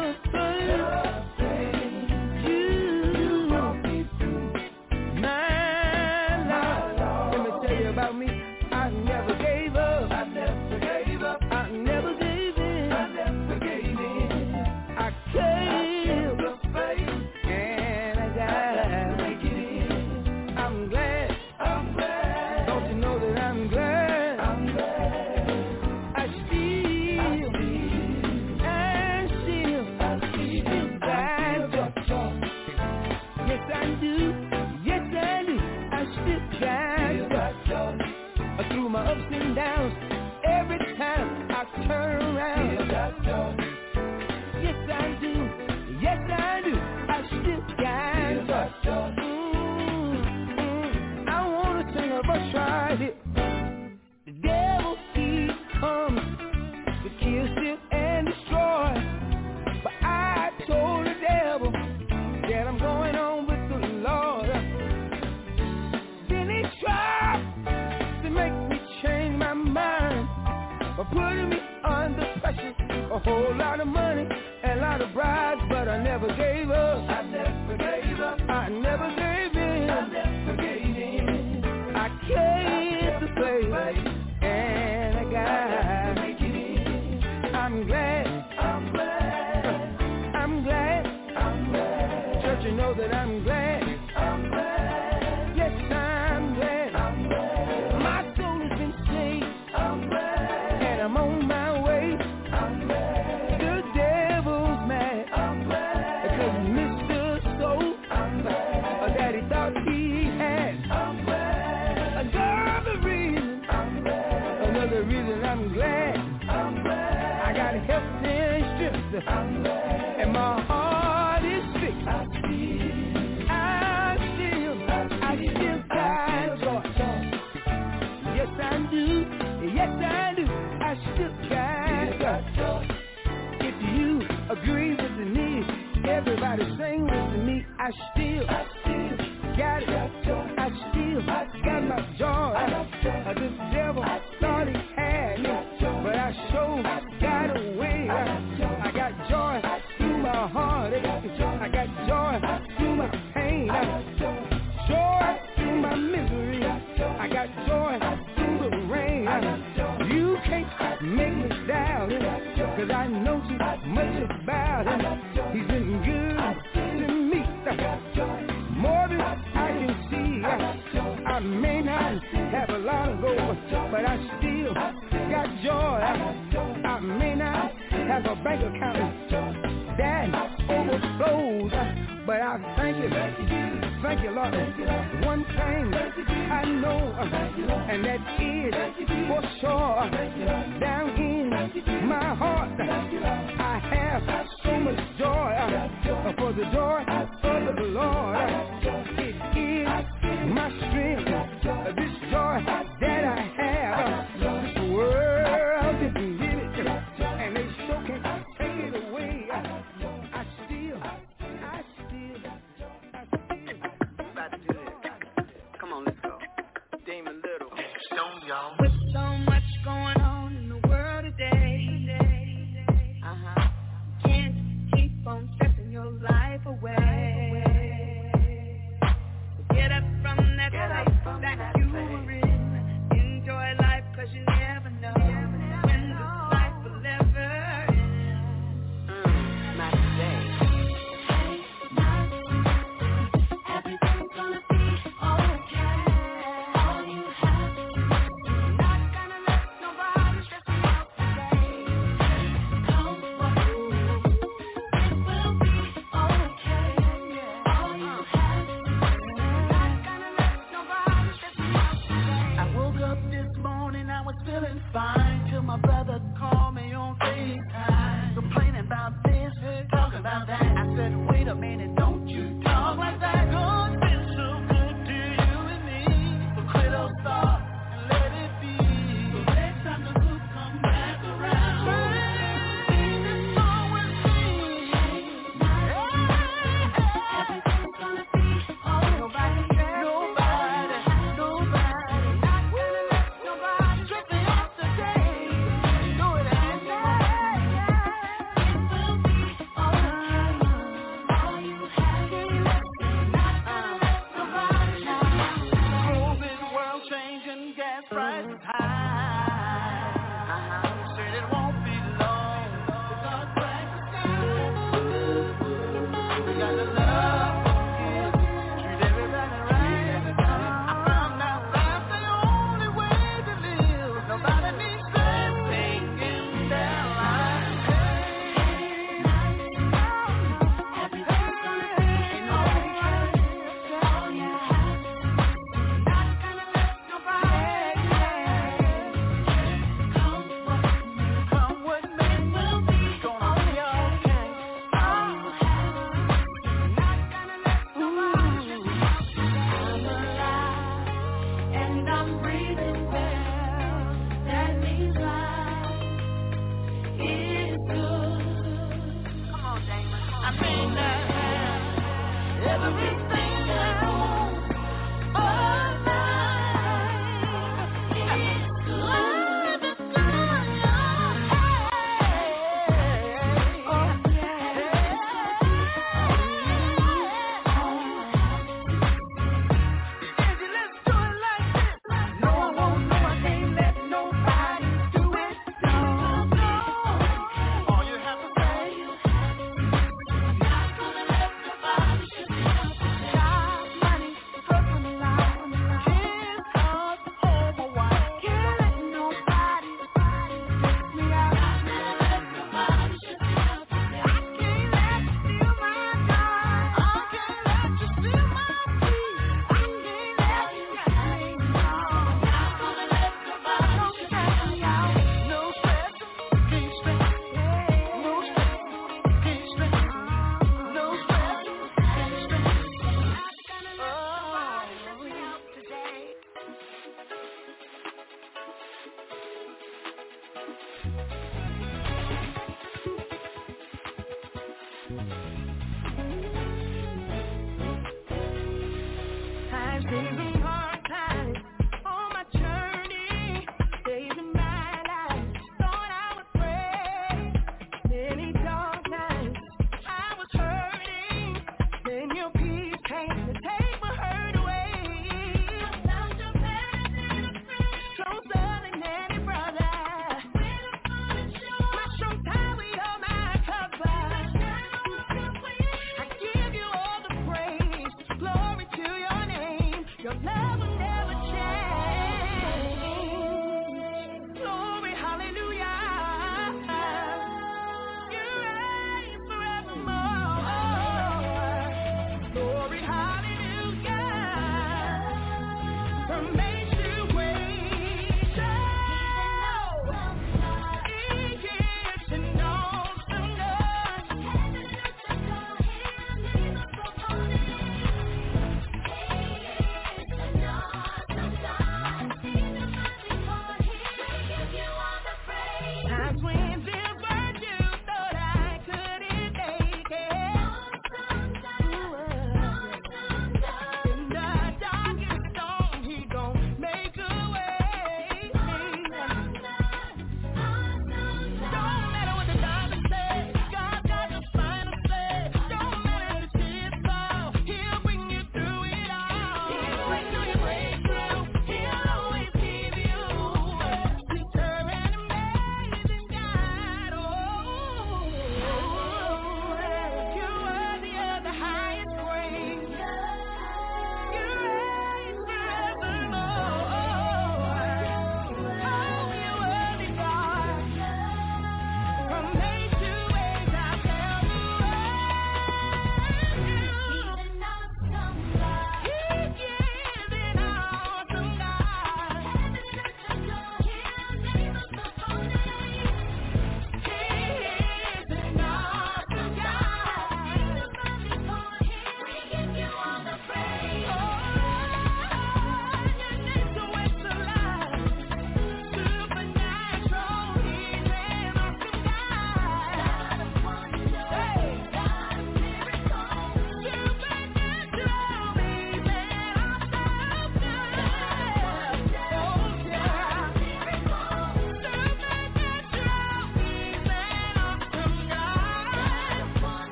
things you won't be through, my Lord. Let me tell you about me, I never gave up, I never gave up, I never gave in, I never gave in, I kept the faith, and I got to make it in. I'm glad, I'm glad, don't you know that I'm glad, I'm glad, I still, I still, I still got joy. Yes I do, yes I do, I still got joy. Through my ups and downs, every time I turn around, yes I do, yes I do, I still got joy. Mm-hmm. I want to sing a verse right here. The devil, he comes to kill, steal, and destroy, but I told the devil that I'm going on with the Lord. Then he tried to make me change my mind by putting me under pressure, a whole lot of money and a lot of bribes, but I never gave up, I never gave up, I never gave in, I never gave in, I kept the faith, and I got to make it in. I'm glad, I'm glad, I'm glad, I'm glad, church, you know that I'm glad, I'm glad, yes I'm glad, I'm glad, my soul has been saved, I'm glad, and I'm on my way, I'm glad, the devil's mad, I'm glad, because he missed the soul, I'm glad, that he thought he had, I'm glad, another reason, I'm glad, another reason I'm glad, I'm glad, I got health and strength, I'm glad, and my heart is fixed, I still, I still, I still got joy. Yes I do, yes I do, I still got joy. If you agree with me, everybody sing with me, I still, I still got it, I still got my joy. This devil thought he had me, but I sure got away. I got joy through my heart, I got joy through my pain, joy through my misery, I got joy through the rain. You can't make me doubt it, cause I know too much about it. He's been good to me, more than I can see. I may not have a lot of gold, but I still got joy. I may not have a bank account that overflows, but I thank you, thank you, Lord. One thing I know, and that is for sure, down in my heart, I have so much joy, for the joy of the Lord, it is my strength, this joy that I have. This world With so much going on in the world today, uh-huh, can't keep on stressing your life away. Get up from that place that you were in. Enjoy life, cause you never know when this life will ever end. Mm, not today. Everything's gonna be okay. All you have to do, not gonna let nobody stress you out today. Come what may, it will be okay. All you have to do, not gonna let nobody stress you out today. I woke up this morning, I was feeling fine, till my brother called me on FaceTime, complaining about this, talking about that. I said, wait a minute, don't you talk like that. God's been so good to you and me, so quit those thoughts and let it be. So next time the good come back around, it's always me. Everything's gonna be alright. Nobody cares. Nobody, nobody. Not gonna let nobody stress me out today. No, it ain't. It will be alright. All you have to do, not gonna let nobody stress you out. COVID, world changing, gas prices high. Uh-huh. Said it won't be long. God's back to sky. We got to love, forgive, treat everybody right. I found out that's the only way to live. Nobody needs stress taking their lives. Everything's gonna be alright. All you have to do, not gonna let nobody. Come what may, come what may, it will be gonna be okay. All you have to do, not gonna let nobody stress you out today. I'm alive and I'm breathing well. That means life is good. Come on, Damon. I mean that everything that moves all life is good. Life is good. Oh, Angie, let's do it like this. No, I won't, no, I can't let nobody do it. No, no. All you have to say, not gonna let nobody stress you out today. Job, money, personal life, kids, cars, home, or wife. Can't let nobody stress me out. Not gonna let nobody stress you out today. I can't let you steal my joy. I can't let you steal my peace. I can't let you say no. Not gonna let nobody stress me out. No stress, can't stress. No stress, can't stress. No stress, can't stress. Not gonna let nobody stress me out today. Times, days of hard times on my journey, days in my life, thought I would pray. Many dark nights, I was hurting. Then your peace came to take my hurt away. Closer than any brother. When I'm falling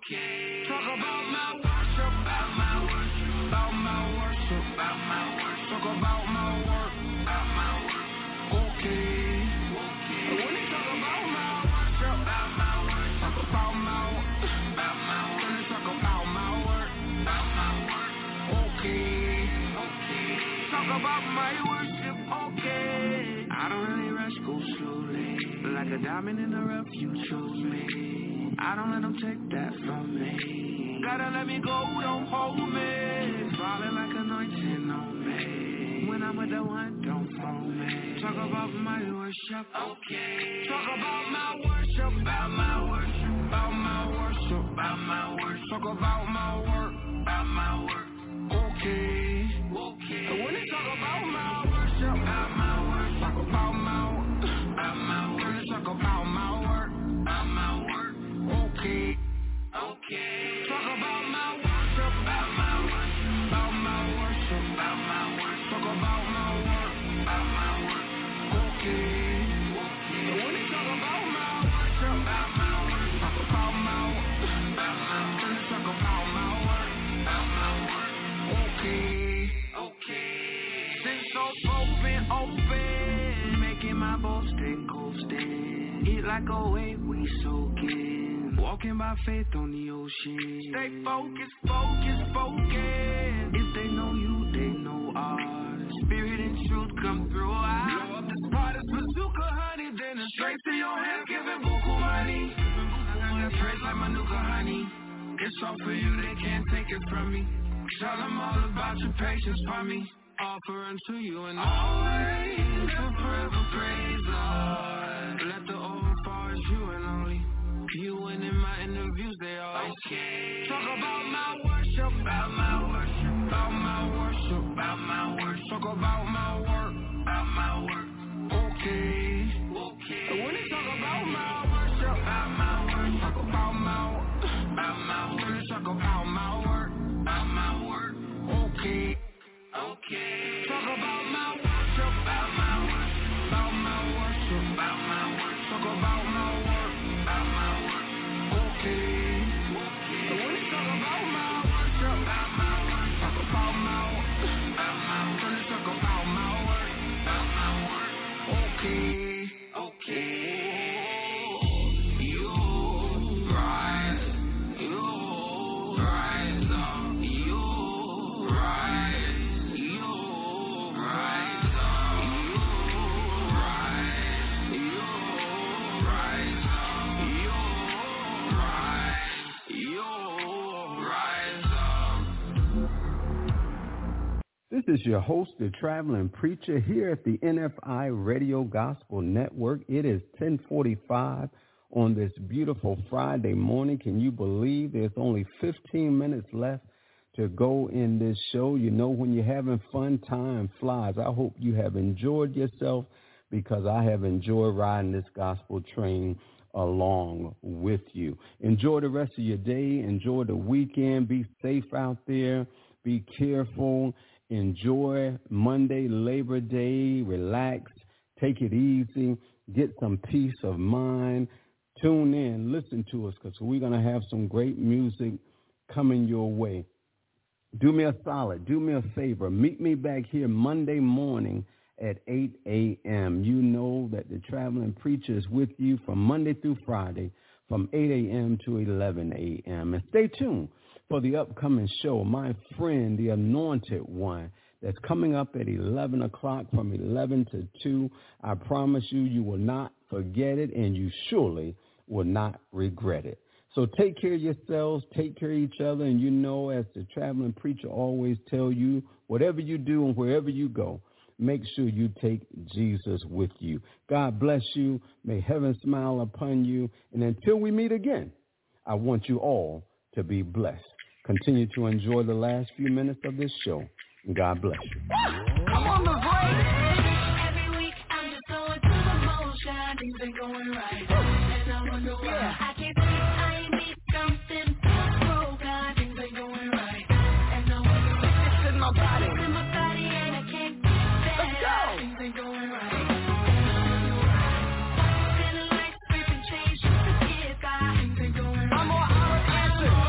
okay. Talk about my worship, about my worship, about my worship, about my worship. Talk about my work, about my work, okay. Okay. When they talk about my worship, about my worship, talk about my work, about my work. When they talk about my work, about my work, okay. Okay. Talk about my worship, okay. I don't really rush, go slowly. Like a diamond in the rough, you chose me. I don't let them take that from me. Gotta let me go, don't hold me. Falling like anointing on me. When I'm with the one, don't phone me. Talk about my worship, okay. Talk about my worship, about my worship, about my worship, about my worship. Talk about my work, about my work, okay. Okay. And when they talk about my worship, about my worship, talk about my work, about my work. Talk about my work, about my work, okay. Okay. Talk about my worship, about my worship, about my worship, about my worship. Talk about my work, about my work, okay. Okay. And when they talk about my worship, about my worship, talk about my work, about my work. When they talk about my work, about my work, okay. Okay. Since so open, open, making my boasting coasting. Eat like a wave, we soaking. Walking by faith on the ocean. Stay focused, focused, focused. If they know you, they know ours. Spirit and truth come through. I blow up the spot as bazooka honey. Then it's straight to your hand, giving buku money. I got praise like Manuka honey. It's all for you, they can't take it from me. Tell them all about your patience for me. Offer unto you and always and forever praise, Lord. Let the overfall is you and only you, and in my interviews they always okay. Talk about my worship, about my worship, about my worship, about my worship. Talk about my work, about my work, okay. Okay. And when they talk about my worship, about my worship, talk about my work, about my work. When they talk about my work, about my work, okay. Okay. Talk about my worship, about my worship, about my worship, about my worship. Talk about my work, about my work, okay. Okay. And when they talk about my worship, about my worship, talk about my work, about my work. When they talk about my work, about my work, okay. Okay. You rise, you rise up, you rise. This is your host, the Traveling Preacher, here at the N F I Radio Gospel Network. It is ten forty-five on this beautiful Friday morning. Can you believe there's only fifteen minutes left to go in this show? You know, when you're having fun, time flies. I hope you have enjoyed yourself, because I have enjoyed riding this gospel train along with you. Enjoy the rest of your day. Enjoy the weekend. Be safe out there. Be careful. Enjoy Monday, Labor Day. Relax. Take it easy. Get some peace of mind. Tune in. Listen to us, because we're going to have some great music coming your way. Do me a solid. Do me a favor. Meet me back here Monday morning at eight a.m. You know that the Traveling Preacher is with you from Monday through Friday from eight a.m. to eleven a.m. And stay tuned for the upcoming show, My Friend, the Anointed One, that's coming up at eleven o'clock from eleven to two. I promise you, you will not forget it, and you surely will not regret it. So take care of yourselves, take care of each other, and you know, as the Traveling Preacher always tell you, whatever you do and wherever you go, make sure you take Jesus with you. God bless you. May heaven smile upon you. And until we meet again, I want you all to be blessed. Continue to enjoy the last few minutes of this show. God bless you. I'm on the break. Every week I'm just going through the motion. Things ain't going right. And I wonder why. Yeah. I can't see I need something broken. Things ain't going right. And I wonder why. It's in my body. It's in my body and I can't get that. Let's go. Things ain't going right. Feeling like flipping change just to get by. Things ain't going right. I'm more out of action.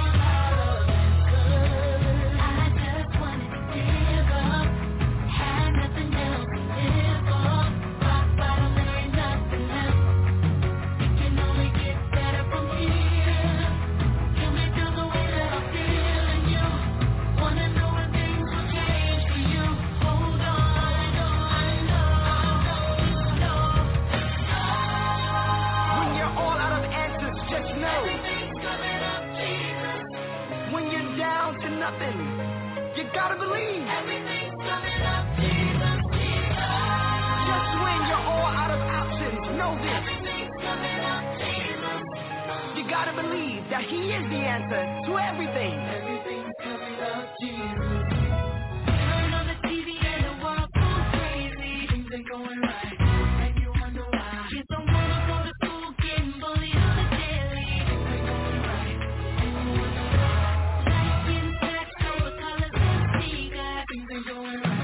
down to nothing. You gotta believe. Everything's coming up, Jesus, Jesus. Just when you're all out of options, know this. Everything's coming up, Jesus. You gotta believe that He is the answer to everything. Everything's coming up, Jesus. Turn on the T V and the world goes crazy. Things ain't going right, and you wonder why. Kids don't wanna go to school, getting bullied on the daily. Things ain't going right, and you wonder why. Life getting taxed over colors and sneakers. Things ain't going right.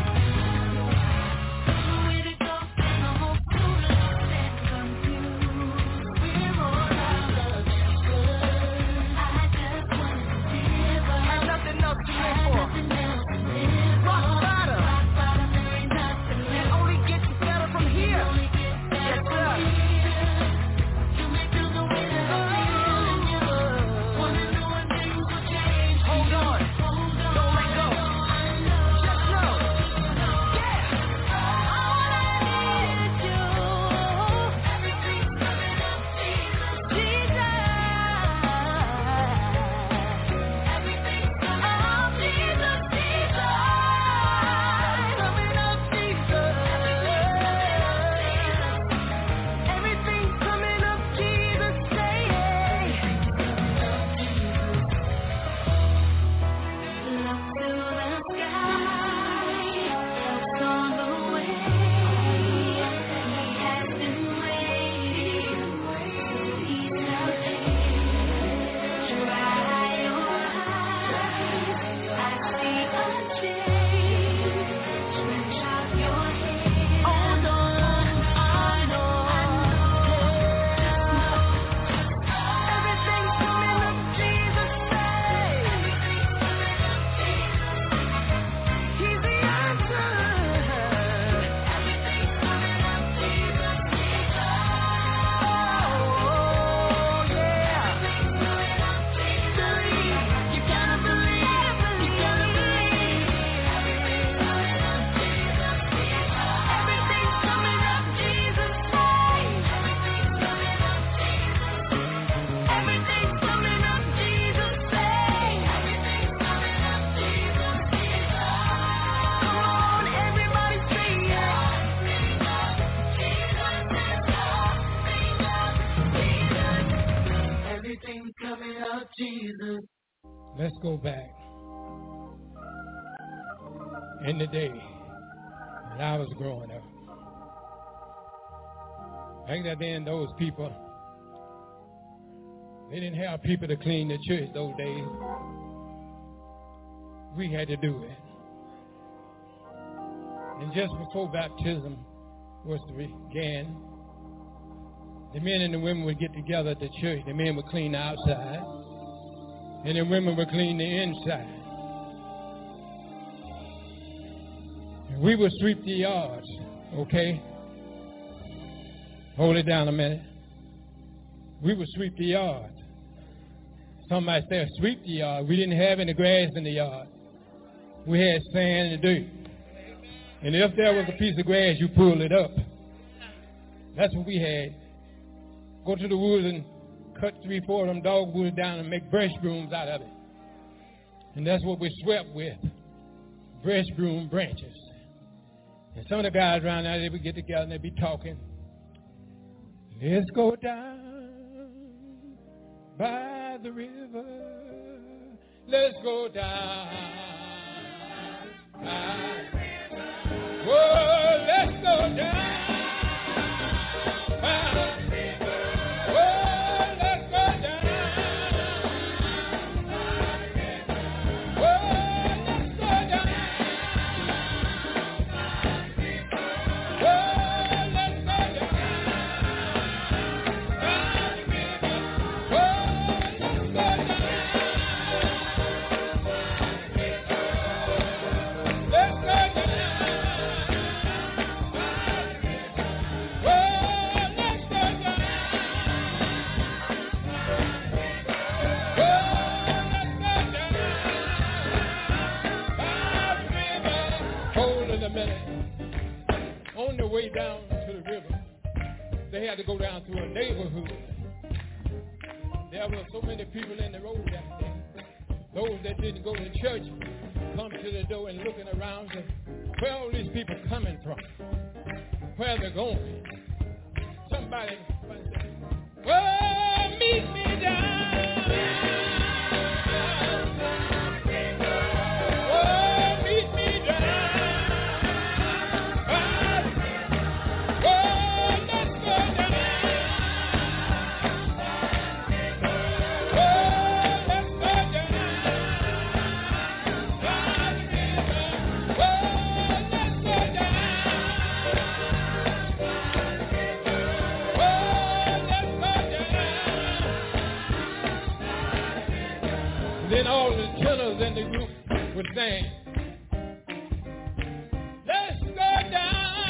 Nowhere to go, and the whole school lost and confused. We're all out of answers. I just wanna give up. Have nothing else to live for. Nothing else to live for. Rock bottom. Rock bottom, there ain't nothing It left. only gets better from here. Only gets better Yes, from sir. here. You may feel the way that I'm feeling, you wanna know when things will change. Hold on. Hold on. Don't let go. I know. Just know. All I need is you. Everything's coming up, Jesus, Jesus. Everything's coming up, Jesus, Jesus. Coming up, Jesus. Everything's coming up, Jesus. Say it. Look to the sky, help's on the way. He has been waiting, He's now there. Dry your eyes, I see a change. Stretch out your hand. Hold on. I know. Everything's coming up, Jesus. Say. He's the answer. Oh, yeah. Believe. You gotta believe. You gotta believe. Everything's coming up, Jesus. Say. Everything's coming up, Jesus. Say. Come on, everybody say it. Everything's coming up, Jesus. Let's go back. In the day when I was growing up, back then those people, they didn't have people to clean the church those days. We had to do it. And just before baptism was to begin, the men and the women would get together at the church. The men would clean the outside, and the women would clean the inside. And we would sweep the yards, okay? Hold it down a minute. We would sweep the yard. Somebody said, sweep the yard. We didn't have any grass in the yard. We had sand and dirt. And if there was a piece of grass, you pulled it up. That's what we had. Go to the woods and cut three, four of them dogwoods down and make brush brooms out of it. And that's what we swept with, brush broom branches. And some of the guys around there, they would get together and they'd be talking. Let's go down by the river. Let's go down by the river. Whoa, let's go down by the river. Whoa, let's go down by the river. Whoa, let's go down by the river. Whoa, let's go down by the river. Whoa, let's go down. Let's go down. On the way down to the river, they had to go down through a neighborhood. There were so many people in the road that day. Those that didn't go to church come to the door and looking around and where all these people coming from? Where they're going? Somebody, somebody said, well, meet me down. Then all the tenors in the group would sing, let's go down.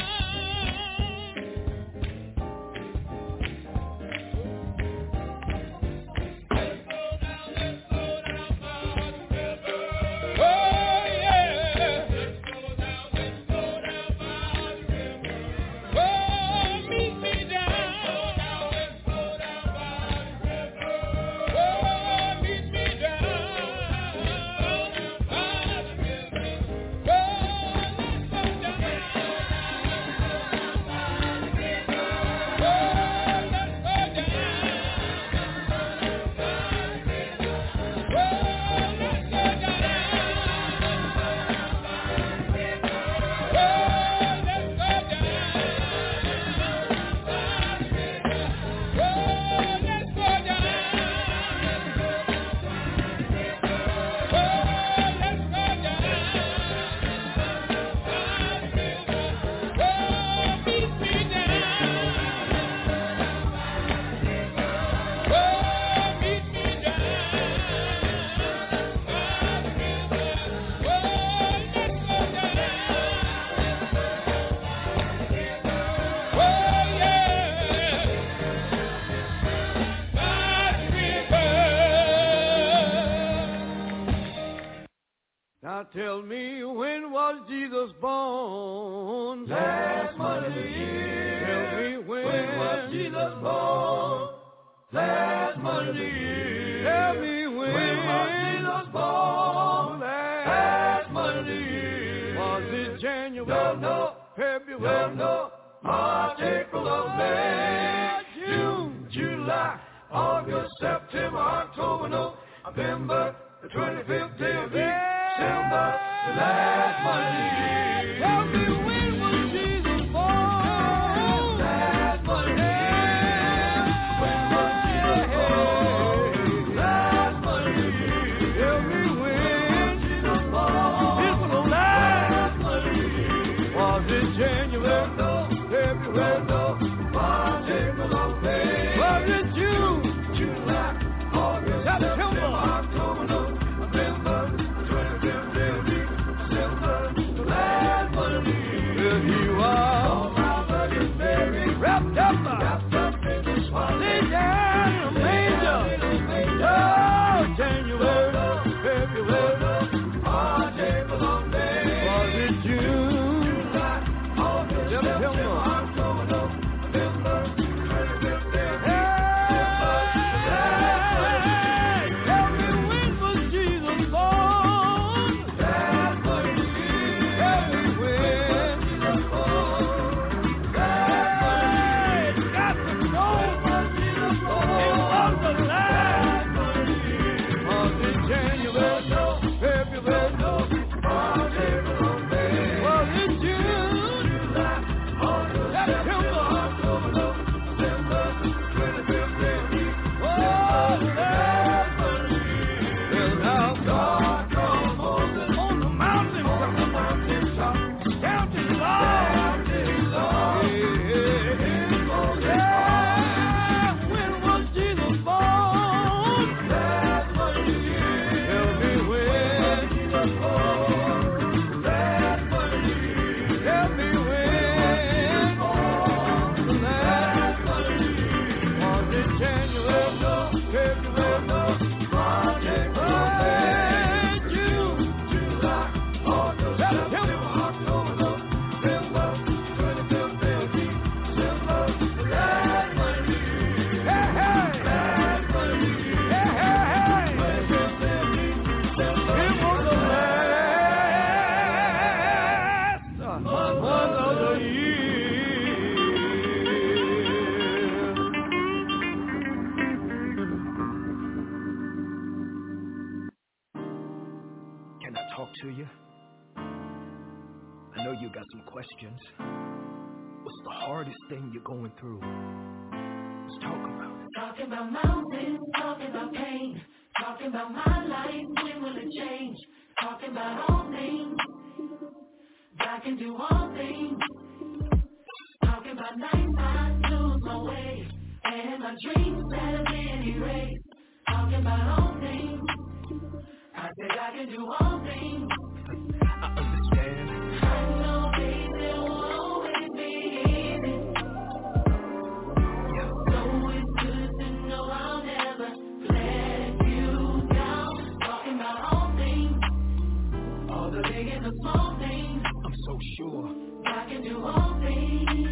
Let's go down, let's go down by the river. Oh yeah. Let's go down, let's go down by the river. Oh, meet me down. Let's go down, let's go down by the river. Oh, meet me down. Now tell me, when was Jesus born? Last month of the year. Tell me when, when was Jesus born? Last month of the year. Tell me when, when was Jesus born? Last month of the year. Was it January? No, no. February? No, no. March, April, or May. June, July, August, September, October, November, the twenty-fifth day of December, the last month of the year. Tell me, when was Jesus born? Last month of the year. When was Jesus born? Last month of the year. Tell me when Jesus born. This was the last month of the year. Was it January? No, February? no, March, April, or May. Was it June? July, August, September, October, November, the twenty-fifth day of December, the last month of the year. talk to you. I know you got some questions. What's the hardest thing you're going through? Let's talk about it. Talking about mountains, talking about pain, talking about my life, when will it change? Talking about all things, I can do all things. Talking about nights I lose my way, and my dreams that have been erased. Talking about all things, I said I can do all things. I understand. I know things will always be easy. Yeah. So it's good to know I'll never let you down. Talking about all things, all the big and the small things. I'm so sure. I can do all things.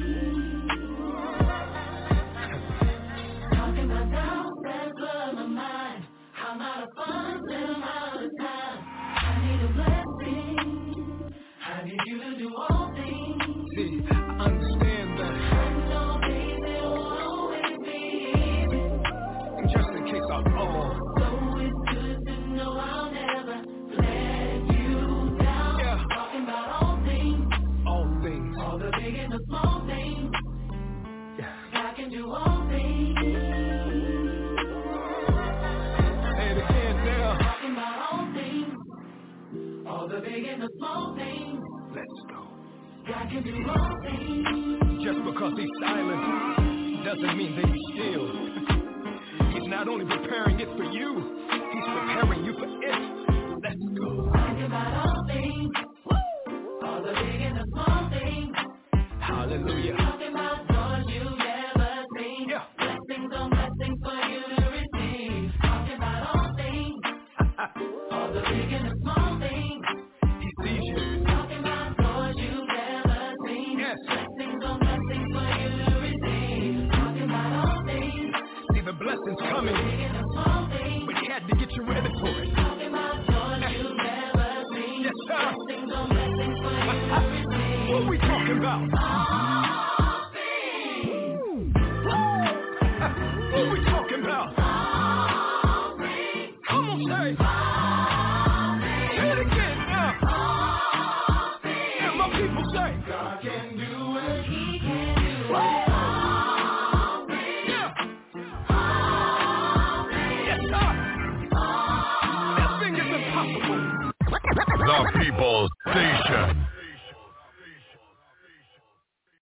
Talking about doubts that flood my mind. I'm out of funds and I'm out of time. I need a blessing. I need you to do all things. See, I understand that. I know things will always be easy. And just in case I fall. So it's good to know I'll never let you down. Yeah. Talking about all things, all things, all the big and the small things. Yeah. I can do all things. Say it again now. Talking about all things, all the big and the small things. Let's go. I can do all things. Just because he's silent doesn't mean that he's still. He's not only preparing it for you, he's preparing you for it. Let's go. Talking about all things, all the big and the small things. Hallelujah. Talking about doors you've never seen. Yeah. Blessings on blessings for you to receive. Talking about all things, all the big and the small things. He sees you. Talking about doors you've never seen. Yes. Blessings on blessings for you to receive. Talking about all things, See the blessings coming, big and the small things. but he had to get you ready for it. Talking about doors you've never seen. Yes, sir. Blessings on blessings for you to receive. What we talking about? All things. What we talking about? All things. Come on, say. All things. Say it again now. All things. And my people say. God can do it. He can do it. All things. Yeah. All things. Yes, sir. All Nothing is impossible. The People's Station.